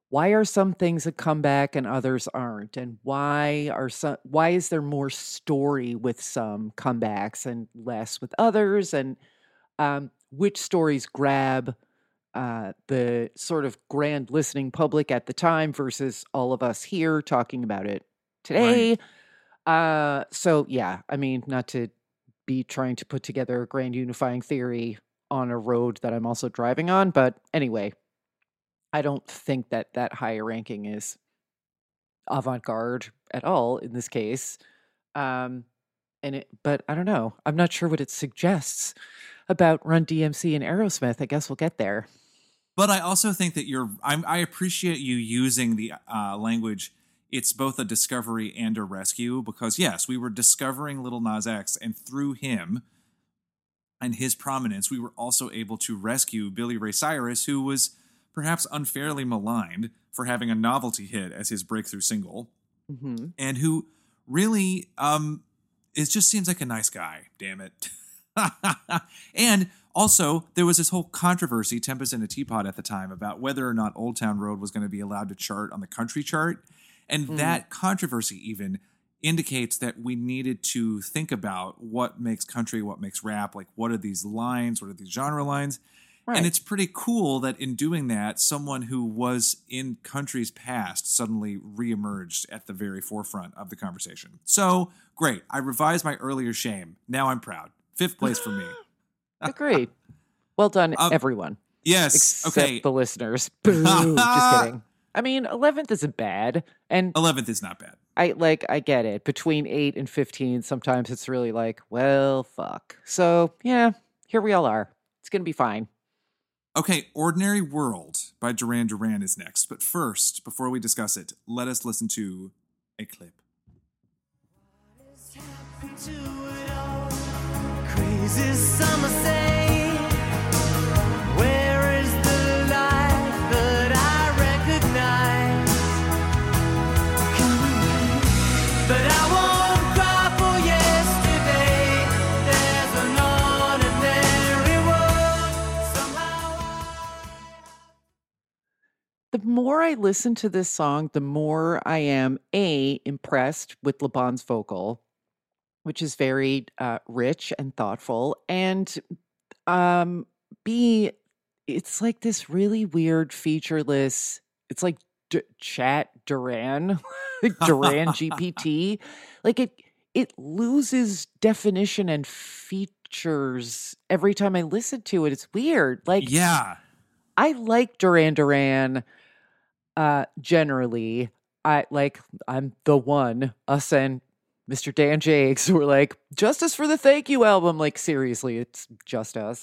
why are some things a comeback and others aren't? And why are some why is there more story with some comebacks and less with others? And um, which stories grab uh, the sort of grand listening public at the time versus all of us here talking about it today? Uh, so yeah, I mean, not to be trying to put together a grand unifying theory on a road that I'm also driving on, but anyway, I don't think that that higher ranking is avant-garde at all in this case. Um, and it, but I don't know. I'm not sure what it suggests about Run D M C and Aerosmith. I guess we'll get there. But I also think that you're, I'm, I appreciate you using the uh, language. It's both a discovery and a rescue because, yes, we were discovering Lil Nas X, and through him and his prominence, we were also able to rescue Billy Ray Cyrus, who was perhaps unfairly maligned for having a novelty hit as his breakthrough single, Mm-hmm. and who really um, it just seems like a nice guy, damn it. And also, there was this whole controversy, Tempest in a Teapot at the time, about whether or not Old Town Road was going to be allowed to chart on the country chart. And Mm. that controversy even indicates that we needed to think about what makes country, what makes rap, like what are these lines, what are these genre lines. Right. And it's pretty cool that in doing that, someone who was in country's past suddenly reemerged at the very forefront of the conversation. So, great. I revised my earlier shame. Now I'm proud. Fifth place for me. Agreed. Well done, Um, everyone. Yes. Except Okay. the listeners. Boo. Just kidding. I mean, eleventh isn't bad. And eleventh is not bad. I like, I get it. Between eight and fifteen, sometimes it's really like, well, fuck. So, yeah, here we all are. It's going to be fine. Okay, Ordinary World by Duran Duran is next. But first, before we discuss it, let us listen to a clip. Crazy summer say, where is the light that I recognize? But I won't cry for yesterday. There's an ordinary world somehow. The more I listen to this song, the more I am A, impressed with LeBon's vocal, which is very uh, rich and thoughtful, and um, B, it's like this really weird featureless, it's like D- chat Duran, like Duran G P T. Like it, it loses definition and features every time I listen to it. It's weird. Like, Yeah. I like Duran Duran uh, generally. I like, I'm the one, us and Mister Dan Jakes, who were like, justice for the thank you album. Like, seriously, it's just us.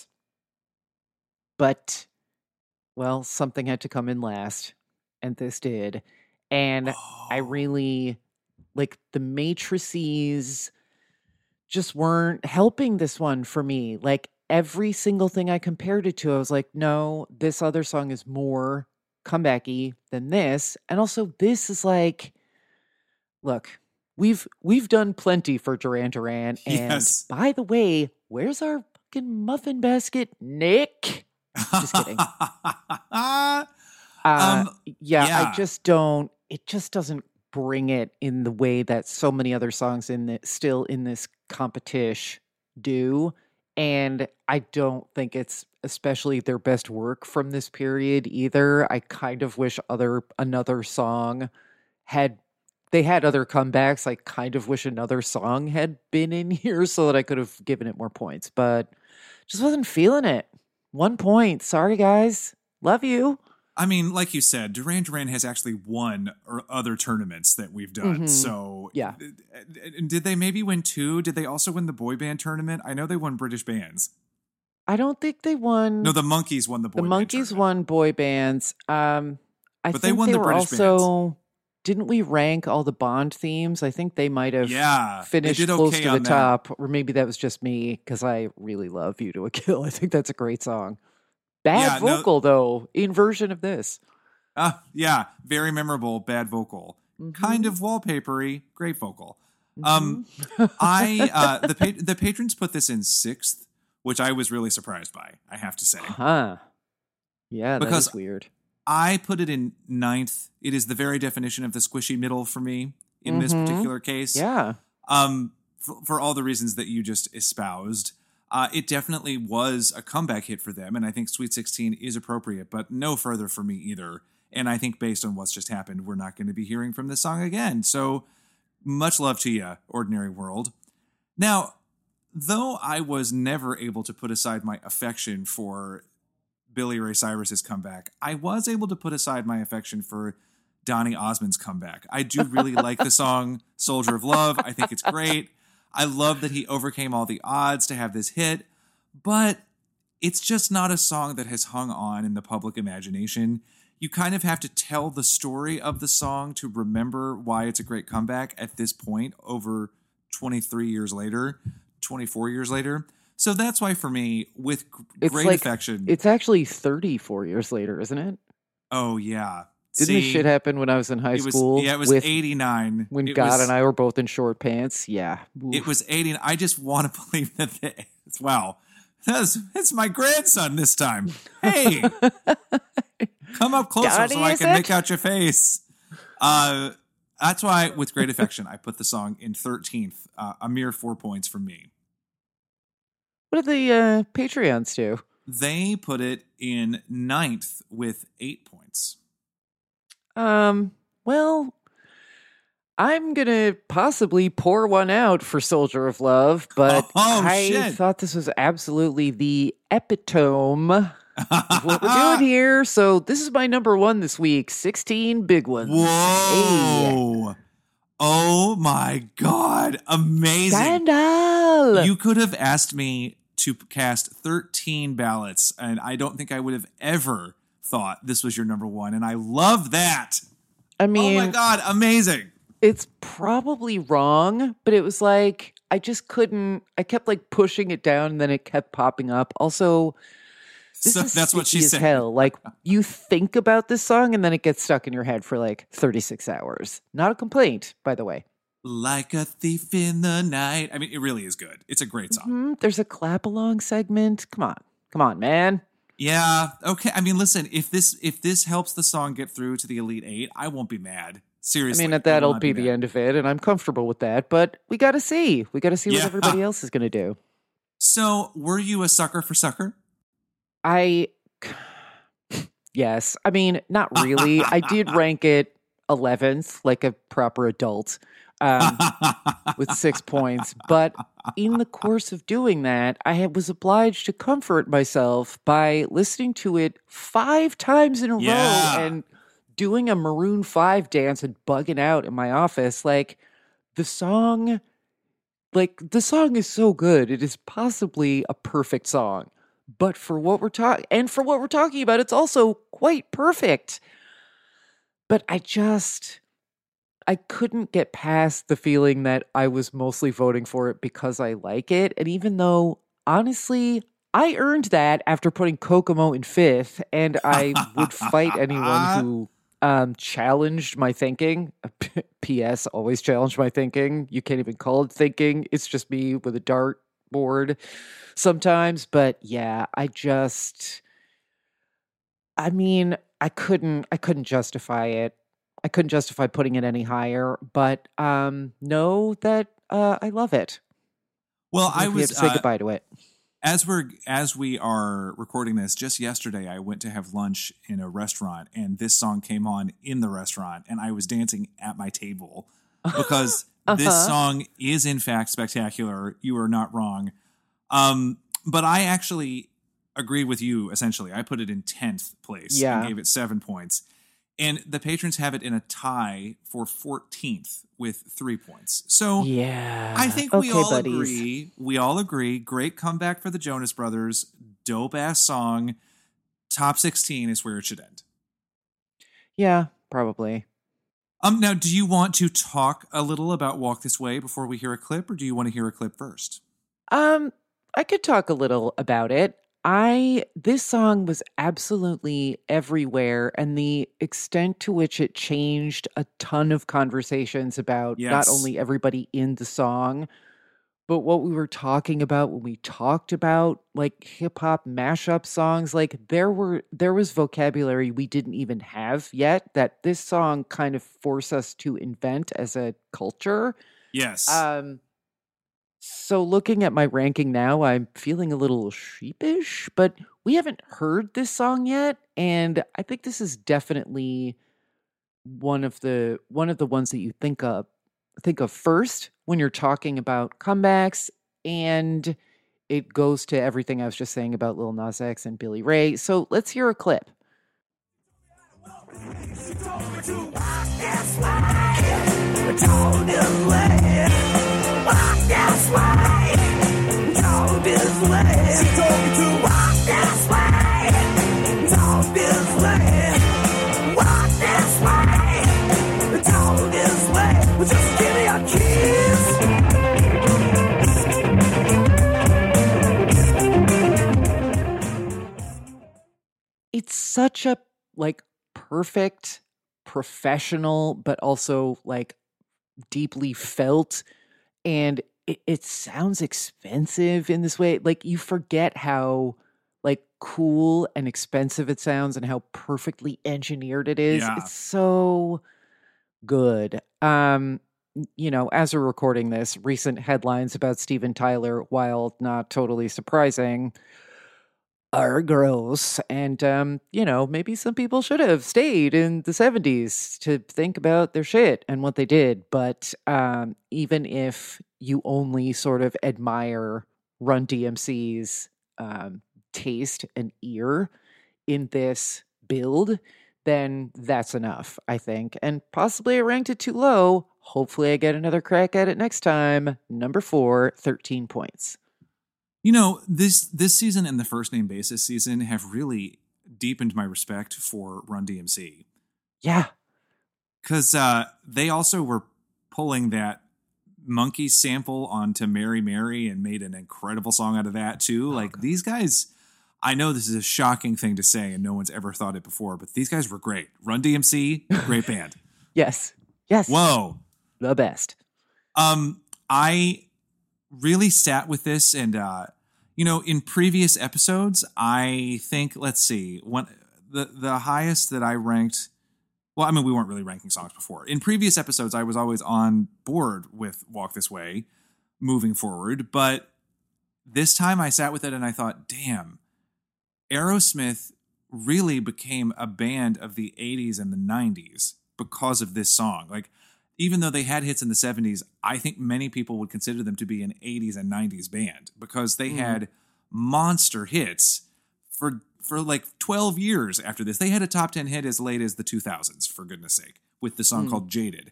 But, well, something had to come in last, and this did. And I really, like, the matrices just weren't helping this one for me. Like, every single thing I compared it to, I was like, no, this other song is more comebacky than this. And also, this is like, look, We've we've done plenty for Duran Duran, and Yes. by the way, where's our fucking muffin basket, Nick? Just kidding. Uh, Um, yeah, yeah. I just don't. It just doesn't bring it in the way that so many other songs in the still in this competition do, and I don't think it's especially their best work from this period either. I kind of wish other another song had. They had other comebacks. I kind of wish another song had been in here so that I could have given it more points, but just wasn't feeling it. One point. Sorry, guys. Love you. I mean, like you said, Duran Duran has actually won or other tournaments that we've done. Mhm. So, Yeah. And did they maybe win two? Did they also win the boy band tournament? I know they won British bands. I don't think they won. No, the Monkees won the boy the band Monkees tournament. won boy bands. Um, I But they think won they the were British also. Didn't we rank all the Bond themes? I think they might have Yeah, they finished did close okay to the on that. top, or maybe that was just me because I really love "View to a Kill." I think that's a great song. Bad Yeah, no- vocal though, in version of this. Ah, yeah, very memorable, bad vocal. Mm-hmm. Kind of wallpapery, great vocal. Um, I uh, the pa- the patrons put this in sixth, which I was really surprised by. I have to say. Huh. Yeah, that Because- is weird. I put it in ninth. It is the very definition of the squishy middle for me in mm-hmm. this particular case. Yeah. Um, for, for all the reasons that you just espoused. Uh, it definitely was a comeback hit for them, and I think Sweet sixteen is appropriate, but no further for me either. And I think based on what's just happened, we're not going to be hearing from this song again. So much love to you, Ordinary World. Now, though I was never able to put aside my affection for Billy Ray Cyrus's comeback, I was able to put aside my affection for Donny Osmond's comeback. I do really like the song Soldier of Love. I think it's great. I love that he overcame all the odds to have this hit, but it's just not a song that has hung on in the public imagination. You kind of have to tell the story of the song to remember why it's a great comeback at this point over twenty-three years later, twenty-four years later. So that's why for me, with it's great like, affection. It's actually thirty-four years later, isn't it? Oh, yeah. Didn't See, this shit happen when I was in high it was, school? Yeah, it was with, eighty-nine. When it God was, and I were both in short pants. Yeah. Oof. It was eighty-nine. I just want to believe that. They, wow. That's, it's my grandson this time. Hey, come up closer Donnie, so I can it? make out your face. Uh, that's why, with great affection, I put the song in thirteenth. Uh, a mere four points from me. What did the uh, Patreons do? They put it in ninth with eight points. Um, well, I'm going to possibly pour one out for Soldier of Love, but oh, I shit. thought this was absolutely the epitome of what we're doing here. So this is my number one this week, sixteen Big Ones. Whoa. Hey. Oh my God. Amazing. Scandal. You could have asked me to cast thirteen ballots, and I don't think I would have ever thought this was your number one, and I love that. I mean, oh my God, amazing. It's probably wrong, but it was like, I just couldn't, I kept like pushing it down and then it kept popping up. Also, this so is that's what she as said. Hell. Like, you think about this song and then it gets stuck in your head for like thirty-six hours. Not a complaint, by the way. Like a thief in the night. I mean, it really is good. It's a great song. Mm-hmm. There's a clap along segment. Come on. Come on, man. Yeah. Okay. I mean, listen, if this if this helps the song get through to the Elite Eight, I won't be mad. Seriously. I mean, that'll be, be the end of it, and I'm comfortable with that, but we got to see. We got to see yeah. what everybody else is going to do. So, were you a sucker for Sucker? I, yes. I mean, not really. I did rank it eleventh, like a proper adult, um, with six points. But in the course of doing that, I was obliged to comfort myself by listening to it five times in a yeah. row and doing a Maroon five dance and bugging out in my office. Like, the song, like, the song is so good. It is possibly a perfect song. But for what we're talking, and for what we're talking about, it's also quite perfect. But I just, I couldn't get past the feeling that I was mostly voting for it because I like it. And even though, honestly, I earned that after putting Kokomo in fifth, and I would fight anyone who um, challenged my thinking. P S always challenge my thinking. You can't even call it thinking. It's just me with a dart board sometimes. But yeah, I just, I mean, I couldn't, I couldn't justify it. I couldn't justify putting it any higher, but um, know that uh, I love it. Well, I we was have to say uh, goodbye to it. As we're as we are recording this, just yesterday I went to have lunch in a restaurant, and this song came on in the restaurant, and I was dancing at my table because uh-huh. this song is in fact spectacular. You are not wrong. Um, but I actually agree with you. Essentially, I put it in tenth place yeah. and gave it seven points. And the patrons have it in a tie for fourteenth with three points. So yeah, I think okay, we all buddies. agree. We all agree. Great comeback for the Jonas Brothers. Dope ass song. Top sixteen is where it should end. Yeah, probably. Um. Now, do you want to talk a little about Walk This Way before we hear a clip, or do you want to hear a clip first? Um, I could talk a little about it. I, this song was absolutely everywhere, and the extent to which it changed a ton of conversations about yes. not only everybody in the song, But what we were talking about when we talked about like hip hop mashup songs, like there were there was vocabulary we didn't even have yet that this song kind of forced us to invent as a culture. Yes. Um so looking at my ranking now, I'm feeling a little sheepish, but we haven't heard this song yet, and I think this is definitely one of the one of the ones that you think of think of first when you're talking about comebacks, and it goes to everything I was just saying about Lil Nas X and Billy Ray. So let's hear a clip. It's such a like perfect, professional, but also like deeply felt, and it, it sounds expensive in this way. Like you forget how like cool and expensive it sounds and how perfectly engineered it is. Yeah. It's so good. Um, you know, as we're recording this, recent headlines about Steven Tyler, while not totally surprising, are gross. And, um, you know, maybe some people should have stayed in the seventies to think about their shit and what they did. But um, even if you only sort of admire Run D M C's um, taste and ear in this build, then that's enough, I think. And possibly I ranked it too low. Hopefully I get another crack at it next time. Number four, thirteen points. You know, this this season and the First Name Basis season have really deepened my respect for Run D M C. Yeah. Because uh, they also were pulling that Monkey sample onto Mary Mary and made an incredible song out of that too. Like God. These guys, I know this is a shocking thing to say and no one's ever thought it before, but these guys were great. Run D M C, great band. Yes. Yes. Whoa. The best. Um, I really sat with this, and uh, you know, in previous episodes, I think let's see, one the the highest that I ranked. Well, I mean, we weren't really ranking songs before. In previous episodes, I was always on board with Walk This Way, moving forward, but this time I sat with it and I thought, damn, Aerosmith really became a band of the eighties and the nineties because of this song. Like, even though they had hits in the seventies, I think many people would consider them to be an eighties and nineties band because they mm. had monster hits for for like twelve years after this. They had a top ten hit as late as the two thousands, for goodness sake, with the song mm. called Jaded.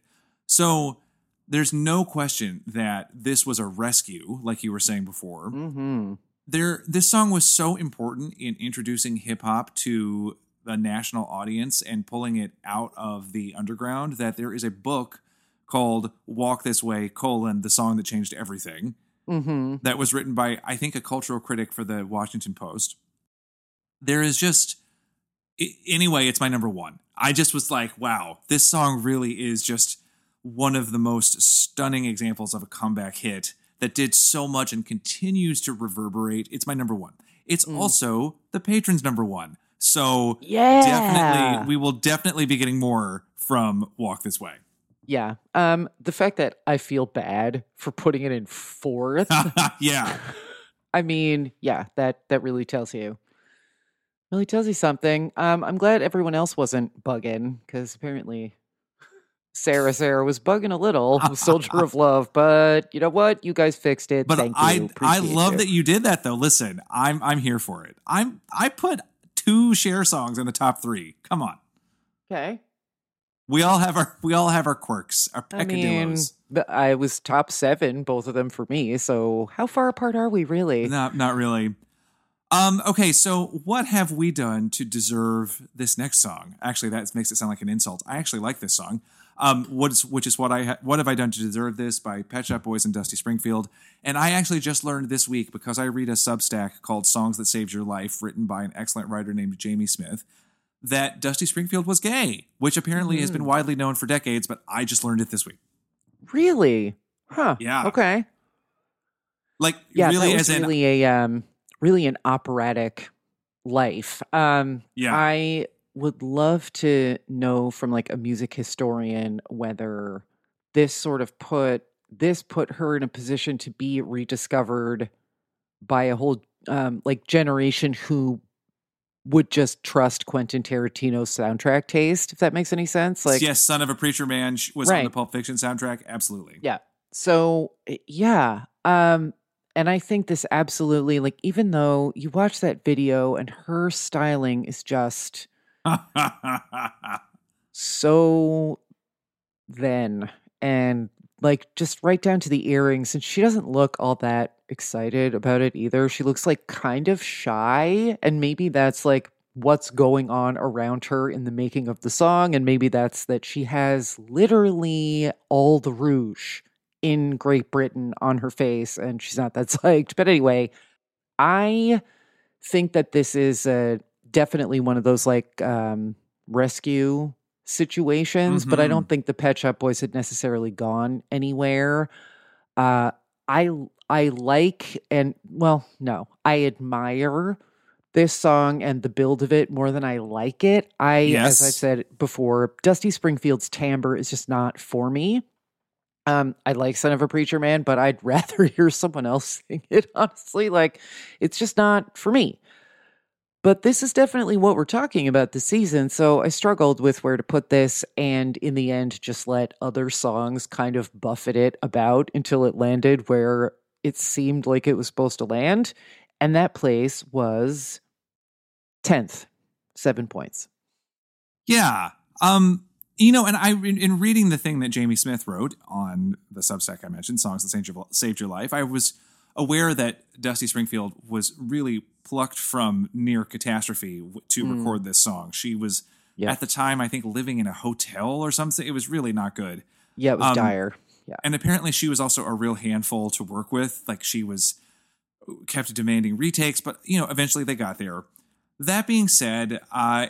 So there's no question that this was a rescue, like you were saying before. Mm-hmm. There, this song was so important in introducing hip-hop to the national audience and pulling it out of the underground that there is a book called Walk This Way, colon, the song that changed everything. Mm-hmm. That was written by, I think, a cultural critic for the Washington Post. There is just, anyway, it's my number one. I just was like, wow, this song really is just one of the most stunning examples of a comeback hit that did so much and continues to reverberate. It's my number one. It's mm. also the Patrons' number one. So yeah. definitely, we will definitely be getting more from Walk This Way. Yeah. Um, the fact that I feel bad for putting it in fourth. Yeah. I mean, yeah, that, that really tells you, really tells you something. Um, I'm glad everyone else wasn't bugging, because apparently Sarah Sarah was bugging a little with Soldier of Love, but you know what? You guys fixed it. But Thank I, you. I Appreciate love you. that you did that though. Listen, I'm, I'm here for it. I'm, I put two Cher songs in the top three. Come on. Okay. We all have our we all have our quirks, our I peccadillos. mean, I was top seven, both of them for me. So how far apart are we, really? No, not really. Um, okay, so what have we done to deserve this next song? Actually, that makes it sound like an insult. I actually like this song. Um, what is which is what I ha- what have I done to deserve this by Pet Shop Boys and Dusty Springfield? And I actually just learned this week, because I read a Substack called Songs That Saved Your Life, written by an excellent writer named Jamie Smith, that Dusty Springfield was gay, which apparently mm. has been widely known for decades, but I just learned it this week. Really? Huh. Yeah. Okay. Like Yeah, really that was as really in a um, really an operatic life. Um, Yeah. I would love to know from like a music historian whether this sort of put this put her in a position to be rediscovered by a whole um, like generation who would just trust Quentin Tarantino's soundtrack taste, if that makes any sense. Like, yes, Son of a Preacher Man sh- was on the Right. Pulp Fiction soundtrack. Absolutely. yeah. So eh, yeah. Um, and I think this absolutely, like, even though you watch that video and her styling is just so then, and like just right down to the earrings, and she doesn't look all that excited about it either. She looks like kind of shy, and maybe that's like what's going on around her in the making of the song, and maybe that's that she has literally all the rouge in Great Britain on her face and she's not that psyched. But anyway, I think that this is uh, definitely one of those like um, rescue situations, mm-hmm. but I don't think the Pet Shop Boys had necessarily gone anywhere. Uh, I I like and well, no, I admire this song and the build of it more than I like it. I, yes. as I've said before, Dusty Springfield's timbre is just not for me. Um, I like Son of a Preacher Man, but I'd rather hear someone else sing it, honestly. Like, it's just not for me. But this is definitely what we're talking about this season, so I struggled with where to put this, and in the end, just let other songs kind of buffet it about until it landed where it seemed like it was supposed to land, and that place was tenth, seven points. Yeah. Um, you know, and I, in, in reading the thing that Jamie Smith wrote on the Substack I mentioned, Songs That Saved Your, Saved Your Life, I was aware that Dusty Springfield was really plucked from near catastrophe to mm. record this song. She was, yeah. at the time, I think, living in a hotel or something. It was really not good. Yeah, it was um, dire. Yeah. And apparently she was also a real handful to work with. Like, she was kept demanding retakes, but, you know, eventually they got there. That being said, I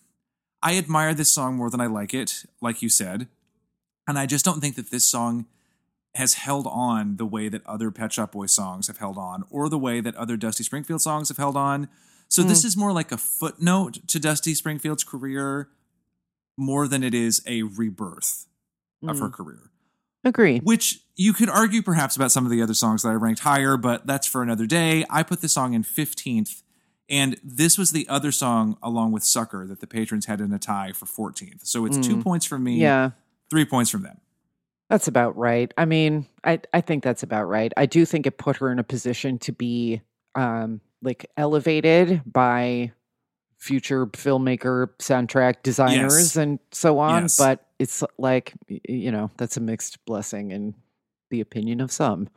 I admire this song more than I like it, like you said. And I just don't think that this song has held on the way that other Pet Shop Boys songs have held on, or the way that other Dusty Springfield songs have held on. So mm. this is more like a footnote to Dusty Springfield's career more than it is a rebirth mm. of her career. Agree. Which you could argue perhaps about some of the other songs that I ranked higher, but that's for another day. I put this song in fifteenth, and this was the other song along with Sucker that the patrons had in a tie for fourteenth. So it's mm. two points from me, yeah. three points from them. That's about right. I mean, I, I think that's about right. I do think it put her in a position to be um, like elevated by future filmmaker, soundtrack designers, yes. and so on. Yes. But it's like, you know, that's a mixed blessing in the opinion of some.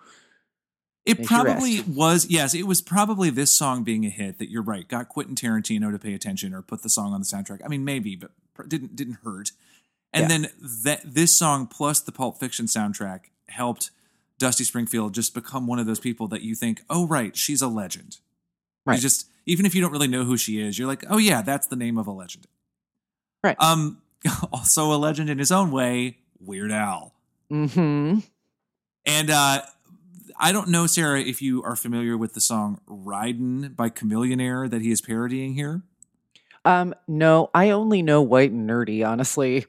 It Make probably was, yes, it was probably this song being a hit that, you're right, got Quentin Tarantino to pay attention or put the song on the soundtrack. I mean, maybe, but didn't didn't hurt. And yeah. then that this song plus the Pulp Fiction soundtrack helped Dusty Springfield just become one of those people that you think, oh, right, she's a legend. Right. You just, even if you don't really know who she is, you're like, oh, yeah, that's the name of a legend. Right. Um, also a legend in his own way, Weird Al. Mm-hmm. And uh, I don't know, Sarah, if you are familiar with the song Ridin' by Chamillionaire that he is parodying here. Um, no, I only know White and Nerdy, honestly.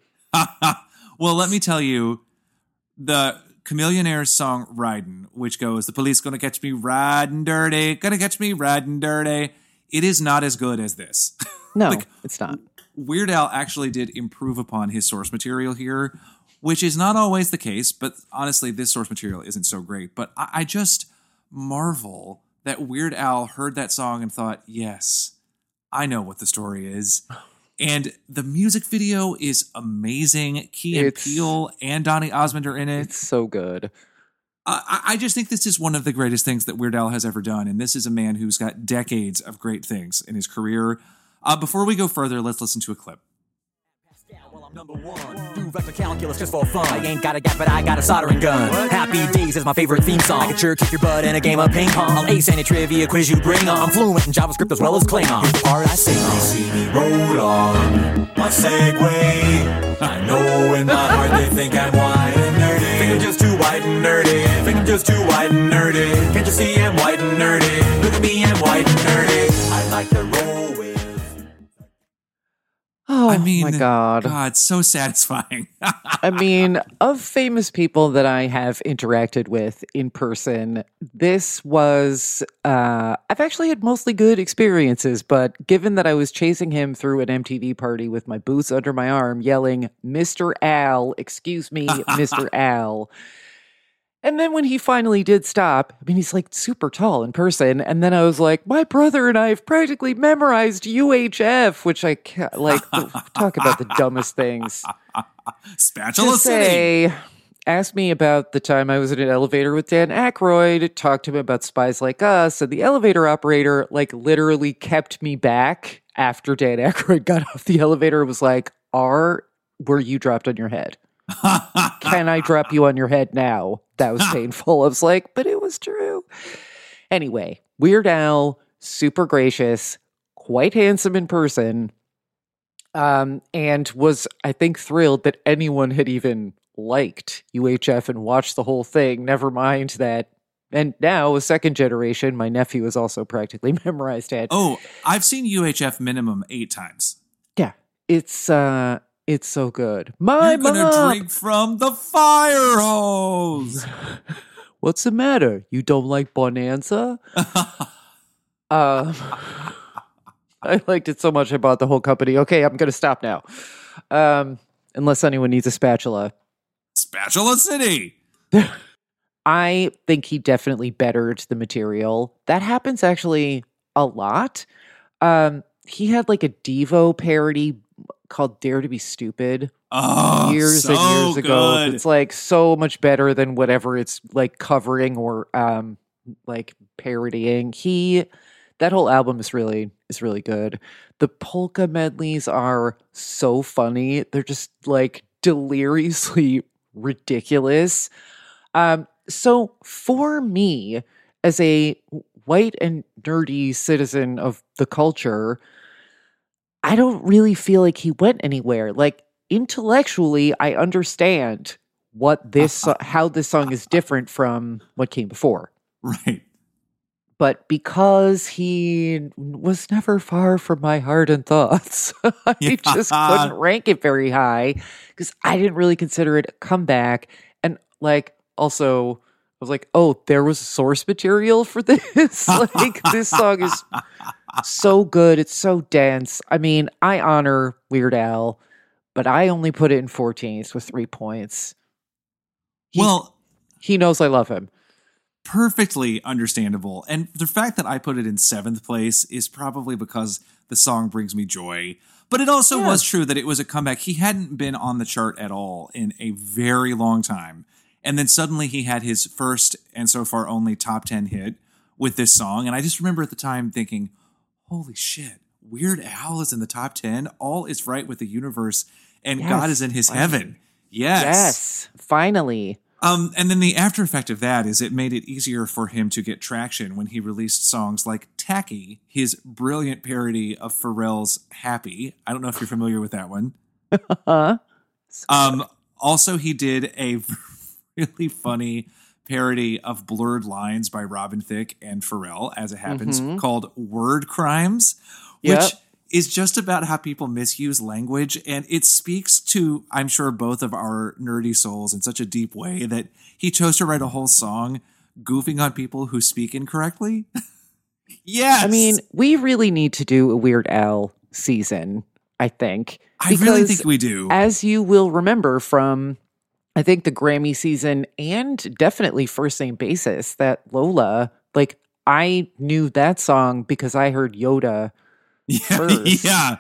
Well, let me tell you, the Chamillionaire's song Ridin', which goes, the police gonna catch me riding dirty, gonna catch me riding dirty. It is not as good as this. No, like, it's not. Weird Al actually did improve upon his source material here, which is not always the case, but honestly, this source material isn't so great. But I, I just marvel that Weird Al heard that song and thought, yes, I know what the story is. And the music video is amazing. Key and It's- Peele and Donny Osmond are in it. It's so good. I, I just think this is one of the greatest things that Weird Al has ever done. And this is a man who's got decades of great things in his career. Uh, before we go further, let's listen to a clip. Well, I'm number one. Do vector calculus just for fun. I ain't got a gap, but I got a soldering gun. What? Happy Days is my favorite theme song. I can sure kick your butt in a game of ping pong. I'll ace any trivia quiz you bring on. I'm fluent in JavaScript as well as Klingon. Here's the part I sing on. See me roll on my Segway. I know in my heart they think I'm wide and nerdy. Think I'm just too wide and nerdy. Think I'm just too white and nerdy. Can't you see I'm white and nerdy? Look at me, I'm white and nerdy. I like to roll with. Oh I mean, my God. God, so satisfying. I mean, of famous people that I have interacted with in person, this was, uh, I've actually had mostly good experiences, but given that I was chasing him through an M T V party with my boots under my arm, yelling, Mister Al, excuse me, Mister Al. And then when he finally did stop, I mean, he's like super tall in person. And then I was like, my brother and I have practically memorized U H F, which I can't, like, talk about the dumbest things. Spatula To City. say, asked me about the time I was in an elevator with Dan Aykroyd, talked to him about Spies Like Us, and the elevator operator, like, literally kept me back after Dan Aykroyd got off the elevator and was like, are, were you dropped on your head? Can I drop you on your head now? That was painful. I was like, but it was true. Anyway, Weird Al, super gracious, quite handsome in person, um, and was, I think, thrilled that anyone had even liked U H F and watched the whole thing, never mind that. And now, a second generation, my nephew has also practically memorized it. Oh, I've seen U H F minimum eight times. Yeah, it's... uh It's so good. My You're gonna mom. drink from the fire hose. What's the matter? You don't like Bonanza? um, I liked it so much I bought the whole company. Okay, I'm gonna stop now. Um, unless anyone needs a spatula. Spatula City. I think he definitely bettered the material. That happens actually a lot. Um, he had like a Devo parody called Dare to Be Stupid Oh, years so and years ago. good. It's like so much better than whatever it's like covering or um like parodying. He that whole album is really is really good. The polka medleys are so funny. They're just like deliriously ridiculous. Um so for me as a white and nerdy citizen of the culture, I don't really feel like he went anywhere. Like intellectually, I understand what this, so- how this song is different from what came before. Right. But because he was never far from my heart and thoughts, I Yeah. just couldn't rank it very high because I didn't really consider it a comeback. And like, also, I was like, oh, there was source material for this. Like, this song is so good. It's so dense. I mean, I honor Weird Al, but I only put it in fourteenth with three points. He, Well, he knows I love him. perfectly understandable. And the fact that I put it in seventh place is probably because the song brings me joy. But it also Yeah. was true that it was a comeback. He hadn't been on the chart at all in a very long time. And then suddenly he had his first and so far only top ten hit with this song. And I just remember at the time thinking, holy shit, Weird Al is in the top ten. All is right with the universe and Yes, God is in his finally. heaven. Yes. Yes, finally. Um, and then the after effect of that is it made it easier for him to get traction when he released songs like Tacky, his brilliant parody of Pharrell's Happy. I don't know if you're familiar with that one. Huh? Um, also, he did a really funny parody of Blurred Lines by Robin Thicke and Pharrell, as it happens, Mhm. called Word Crimes, which Yep. is just about how people misuse language. And it speaks to, I'm sure, both of our nerdy souls in such a deep way that he chose to write a whole song goofing on people who speak incorrectly. Yes. I mean, we really need to do a Weird Al season, I think. I really because think we do. As you will remember from, I think, the Grammy season and definitely First Name Basis, that Lola, like, I knew that song because I heard Yoda. Yeah. first. Yeah.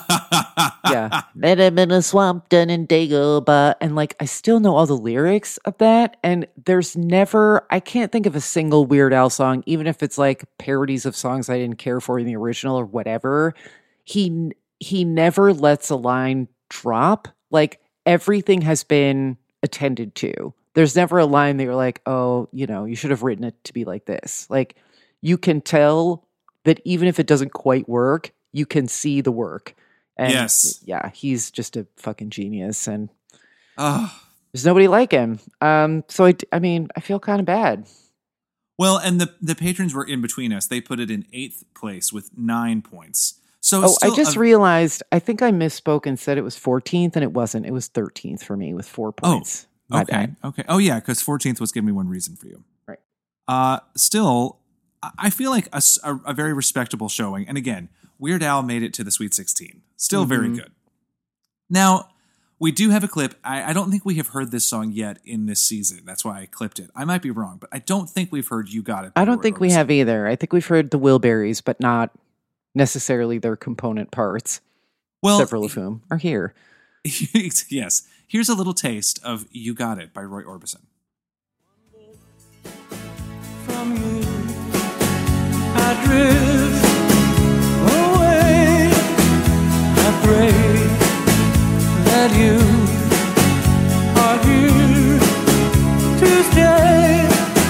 Yeah. Met him in a swamp done in Dagobah. And like, I still know all the lyrics of that. And there's never, I can't think of a single Weird Al song, even if it's like parodies of songs I didn't care for in the original or whatever. He, he never lets a line drop. Like, everything has been attended to. There's never a line that you're like, oh, you know, you should have written it to be like this. Like, you can tell that even if it doesn't quite work, you can see the work. And Yes. yeah, he's just a fucking genius. And Oh, There's nobody like him. Um, so I, I mean, I feel kind of bad. Well, and the the patrons were in between us. They put it in eighth place with nine points. So Oh, I still just a- realized, I think I misspoke and said it was fourteenth, and it wasn't. It was thirteenth for me with four points. My okay, bad. okay. Oh yeah, because fourteenth was giving me one reason for you. Right. Uh, still, I- I feel like a, s- a- a very respectable showing. And again, Weird Al made it to the Sweet sixteen. Still very Mhm. good. Now, we do have a clip. I, I don't think we have heard this song yet in this season. That's why I clipped it. I might be wrong, but I don't think we've heard You Got It. by I don't Roy think we Orbison. have either. I think we've heard the Wilburys, but not necessarily their component parts, Well, several of whom are here. yes. Here's a little taste of You Got It by Roy Orbison. From you, I drift away. I pray that you are here to stay.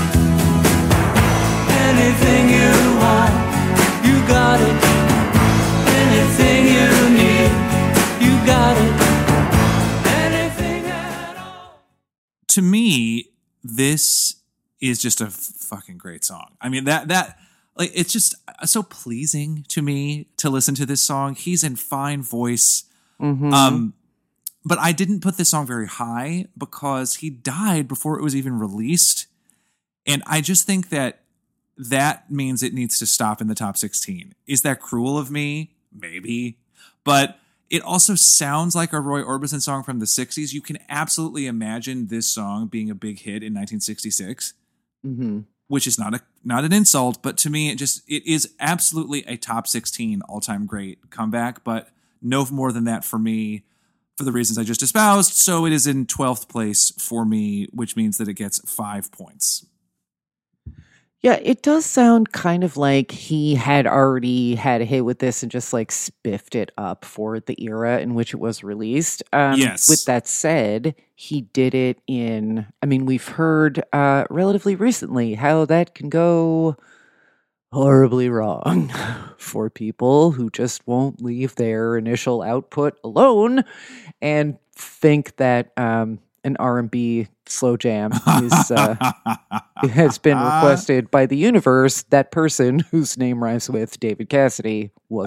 Anything you want, you got it. Anything you need, you got it. Anything at all. To me, this is just a f- fucking great song. I mean, that, that, like, it's just so pleasing to me to listen to this song. He's in fine voice. Mhm. Um, but I didn't put this song very high because he died before it was even released. And I just think that that means it needs to stop in the top sixteen. Is that cruel of me? Maybe. But it also sounds like a Roy Orbison song from the sixties. You can absolutely imagine this song being a big hit in nineteen sixty-six, Mhm. which is not a not an insult, but to me it just it is absolutely a top sixteen all-time great comeback, but no more than that for me for the reasons I just espoused. So it is in twelfth place for me, which means that it gets five points. Yeah, it does sound kind of like he had already had a hit with this and just like spiffed it up for the era in which it was released. Um, Yes. With that said, he did it in, I mean, we've heard uh, relatively recently how that can go horribly wrong for people who just won't leave their initial output alone and think that um, an R and B slow jam is uh, has been requested by the universe. That person whose name rhymes with David Cassidy was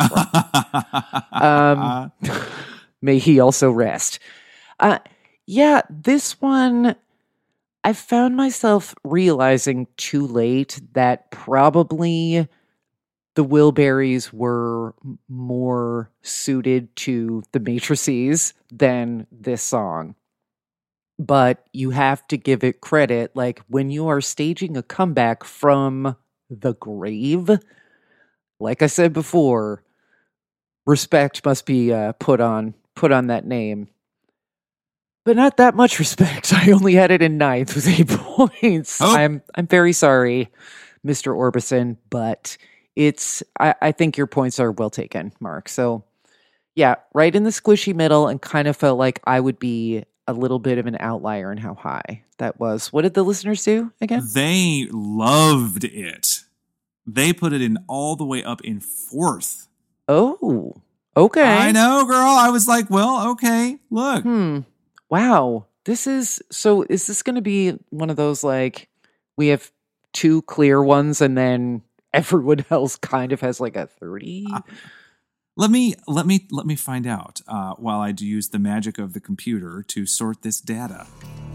wrong. um, may he also rest. Uh, yeah, this one, I found myself realizing too late that probably the Wilburys were m- more suited to the matrices than this song. But you have to give it credit. Like when you are staging a comeback from the grave, like I said before, respect must be uh, put on put on that name. But not that much respect. I only had it in ninth with eight points. Oh. I'm I'm very sorry, Mister Orbison, but it's I, I think your points are well taken, Mark. So yeah, right in the squishy middle, and kind of felt like I would be a little bit of an outlier in how high that was. What did the listeners do again? They loved it. They put it in all the way up in fourth. Oh, okay. I know, girl. I was like, well, okay, look. Hmm. Wow. This is so. Is this going to be one of those like we have two clear ones and then everyone else kind of has like a thirty? Let me let me let me find out uh, while I do use the magic of the computer to sort this data.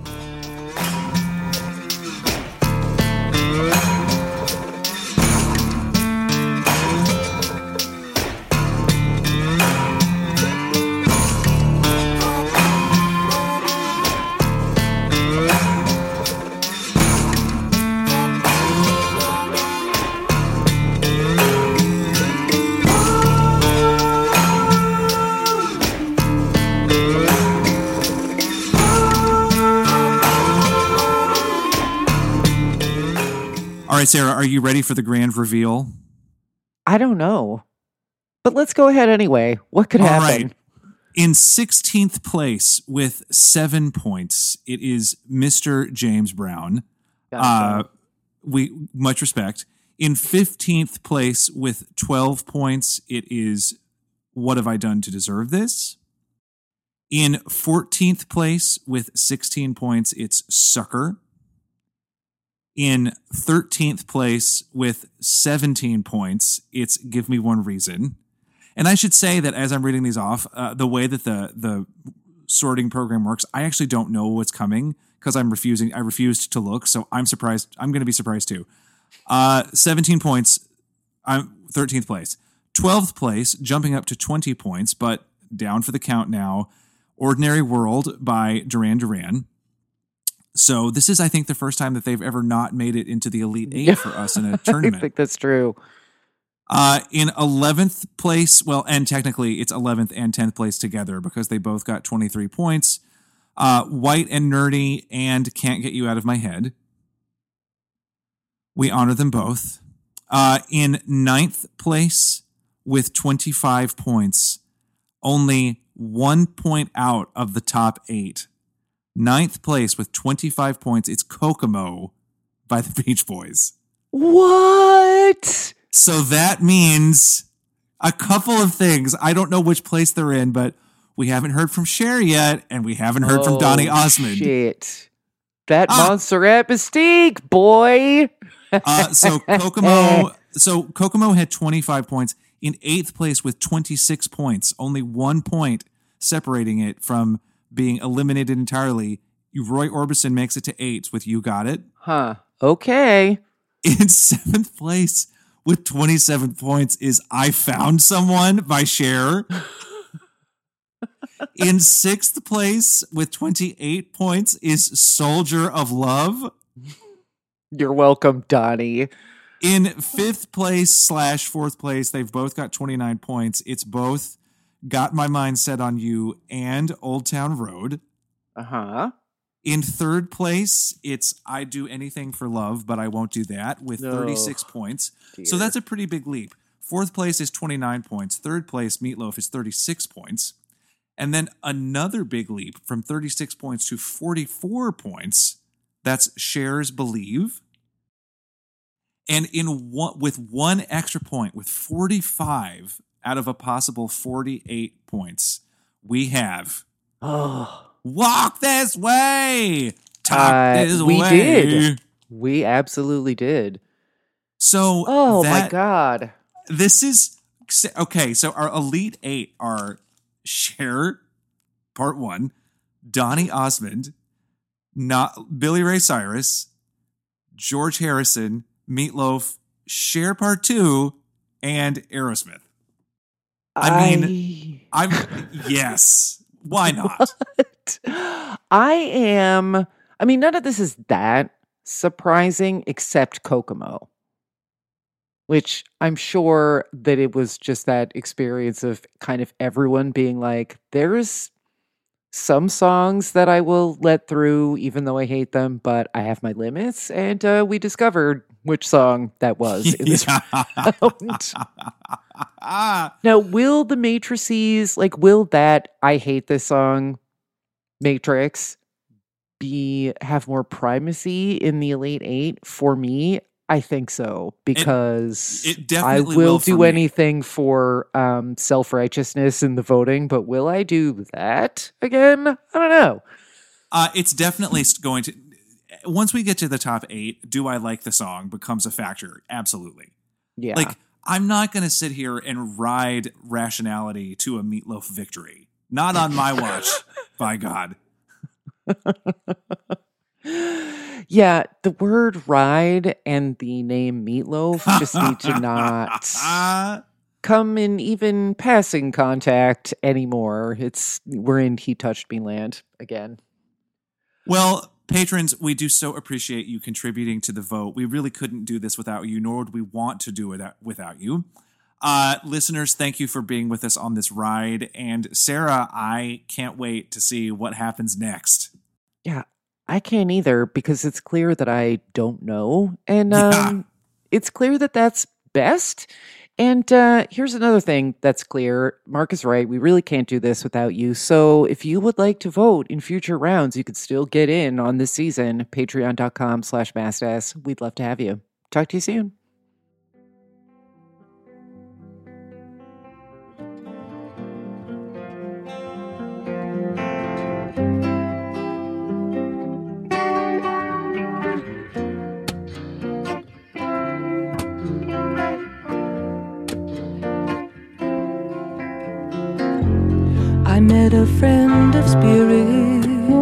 All right, Sarah, are you ready for the grand reveal? I don't know, but let's go ahead anyway. What could All happen? right. In sixteenth place with seven points, it is Mister James Brown. Uh, Gotcha. we much respect. In fifteenth place with twelve points, it is What Have I Done to Deserve This? In fourteenth place with sixteen points, it's Sucker. In thirteenth place with seventeen points, it's Give Me One Reason. And I should say that as I'm reading these off, uh, the way that the the sorting program works, I actually don't know what's coming because I'm refusing. I refused to look, so I'm surprised. I'm going to be surprised too. Uh, seventeen points. I'm thirteenth place. twelfth place, jumping up to twenty points, but down for the count now. Ordinary World by Duran Duran. So this is, I think, the first time that they've ever not made it into the Elite Eight for us in a tournament. I think that's true. Uh, in eleventh place, well, and technically it's eleventh and tenth place together because they both got twenty-three points. Uh, White and Nerdy and Can't Get You Out of My Head. We honor them both. Uh, in ninth place with twenty-five points, only one point out of the top eight. Ninth place with twenty-five points, it's Kokomo by the Beach Boys. What? So that means a couple of things. I don't know which place they're in, but we haven't heard from Cher yet, and we haven't heard oh, from Donny Osmond. Shit. That Ah. Montserrat Mystique, boy. uh, so Kokomo, so Kokomo had twenty-five points in eighth place with twenty-six points, only one point separating it from being eliminated entirely. Roy Orbison makes it to eighth with You Got It. Huh. Okay. In seventh place with twenty-seven points is I Found Someone by Cher. In sixth place with twenty-eight points is Soldier of Love. You're welcome, Donnie. In fifth place slash fourth place, they've both got twenty-nine points. It's both Got My Mind Set on You and Old Town Road. Uh-huh. In third place, it's I Do Anything for Love, but I Won't Do That with No. thirty-six points. Dear. So that's a pretty big leap. Fourth place is twenty-nine points. Third place, Meatloaf, is thirty-six points. And then another big leap from thirty-six points to forty-four points. That's Cher's Believe. And in one, with one extra point, with forty-five out of a possible forty-eight points, we have Oh. Walk This Way. Talk Uh, This we Way. did. We absolutely did. So Oh, that, my God. This is okay. So our Elite Eight are Cher, part one, Donny Osmond, not Billy Ray Cyrus, George Harrison, Meatloaf, Cher, part two, and Aerosmith. I mean, I'm yes. Why not? I am. I mean, none of this is that surprising except Kokomo, which I'm sure that it was just that experience of kind of everyone being like, there's some songs that I will let through, even though I hate them, but I have my limits. And uh, we discovered which song that was in this round. Now, will the matrices, like, will that I hate this song matrix be have more primacy in the Elite Eight? For me, I think so, because It- it I definitely will, will for do me. anything for um, self-righteousness in the voting, but will I do that again? I don't know. Uh, it's definitely going to. Once we get to the top eight, do I like the song becomes a factor. Absolutely. Yeah. Like, I'm not going to sit here and ride Rationality to a Meatloaf victory. Not on my watch, by God. Yeah, the word ride and the name Meatloaf just need to not Uh, come in even passing contact anymore. It's we're in He Touched Me land again. well, patrons, we do so appreciate you contributing to the vote. We really couldn't do this without you, nor would we want to do it without you. Uh, listeners, thank you for being with us on this ride. And Sarah, I can't wait to see what happens next. Yeah, I can't either because it's clear that I don't know. And um, Yeah. it's clear that that's best. And uh, here's another thing that's clear. Mark is right. We really can't do this without you. So if you would like to vote in future rounds, you could still get in on this season. Patreon.com slash Mastass. We'd love to have you. Talk to you soon. I met a friend of spirit.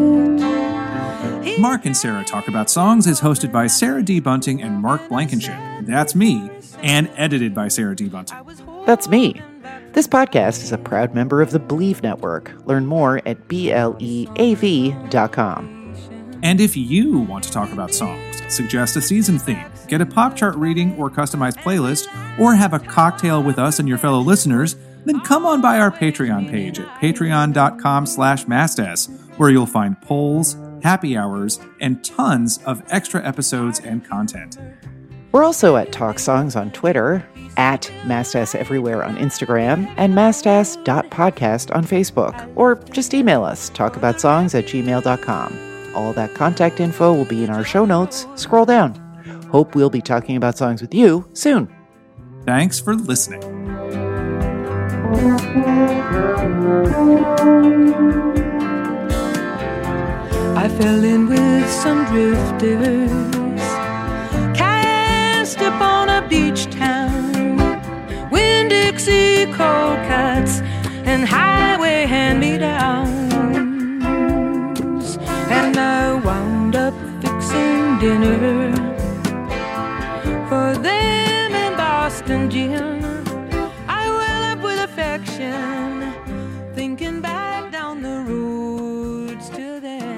Mark and Sarah Talk About Songs is hosted by Sarah D. Bunting and Mark Blankenship. That's me, and edited by Sarah D. Bunting. That's me. This podcast is a proud member of the Believe Network. Learn more at B L E A V dot com. And if you want to talk about songs, suggest a season theme, get a pop chart reading or customized playlist, or have a cocktail with us and your fellow listeners, then come on by our Patreon page at patreon.com slash mastas, where you'll find polls, happy hours, and tons of extra episodes and content. We're also at Talk Songs on Twitter, at Mastas Everywhere on Instagram, and mastas dot podcast on Facebook. Or just email us, talkaboutsongs at gmail dot com. All that contact info will be in our show notes. Scroll down. Hope we'll be talking about songs with you soon. Thanks for listening. I fell in with some drifters, cast upon a beach town, Winn-Dixie cold cuts and highway hand-me-downs. And I wound up fixing dinner for them in Boston gin. I well up with affection, thinking back down the roads to then.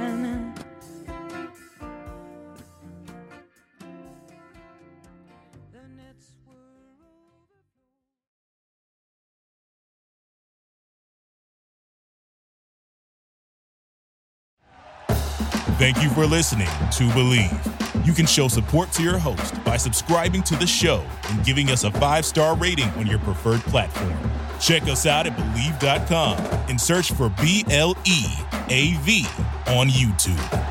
Thank you for listening to Believe. You can show support to your host by subscribing to the show and giving us a five-star rating on your preferred platform. Check us out at Believe dot com and search for B L E A V on YouTube.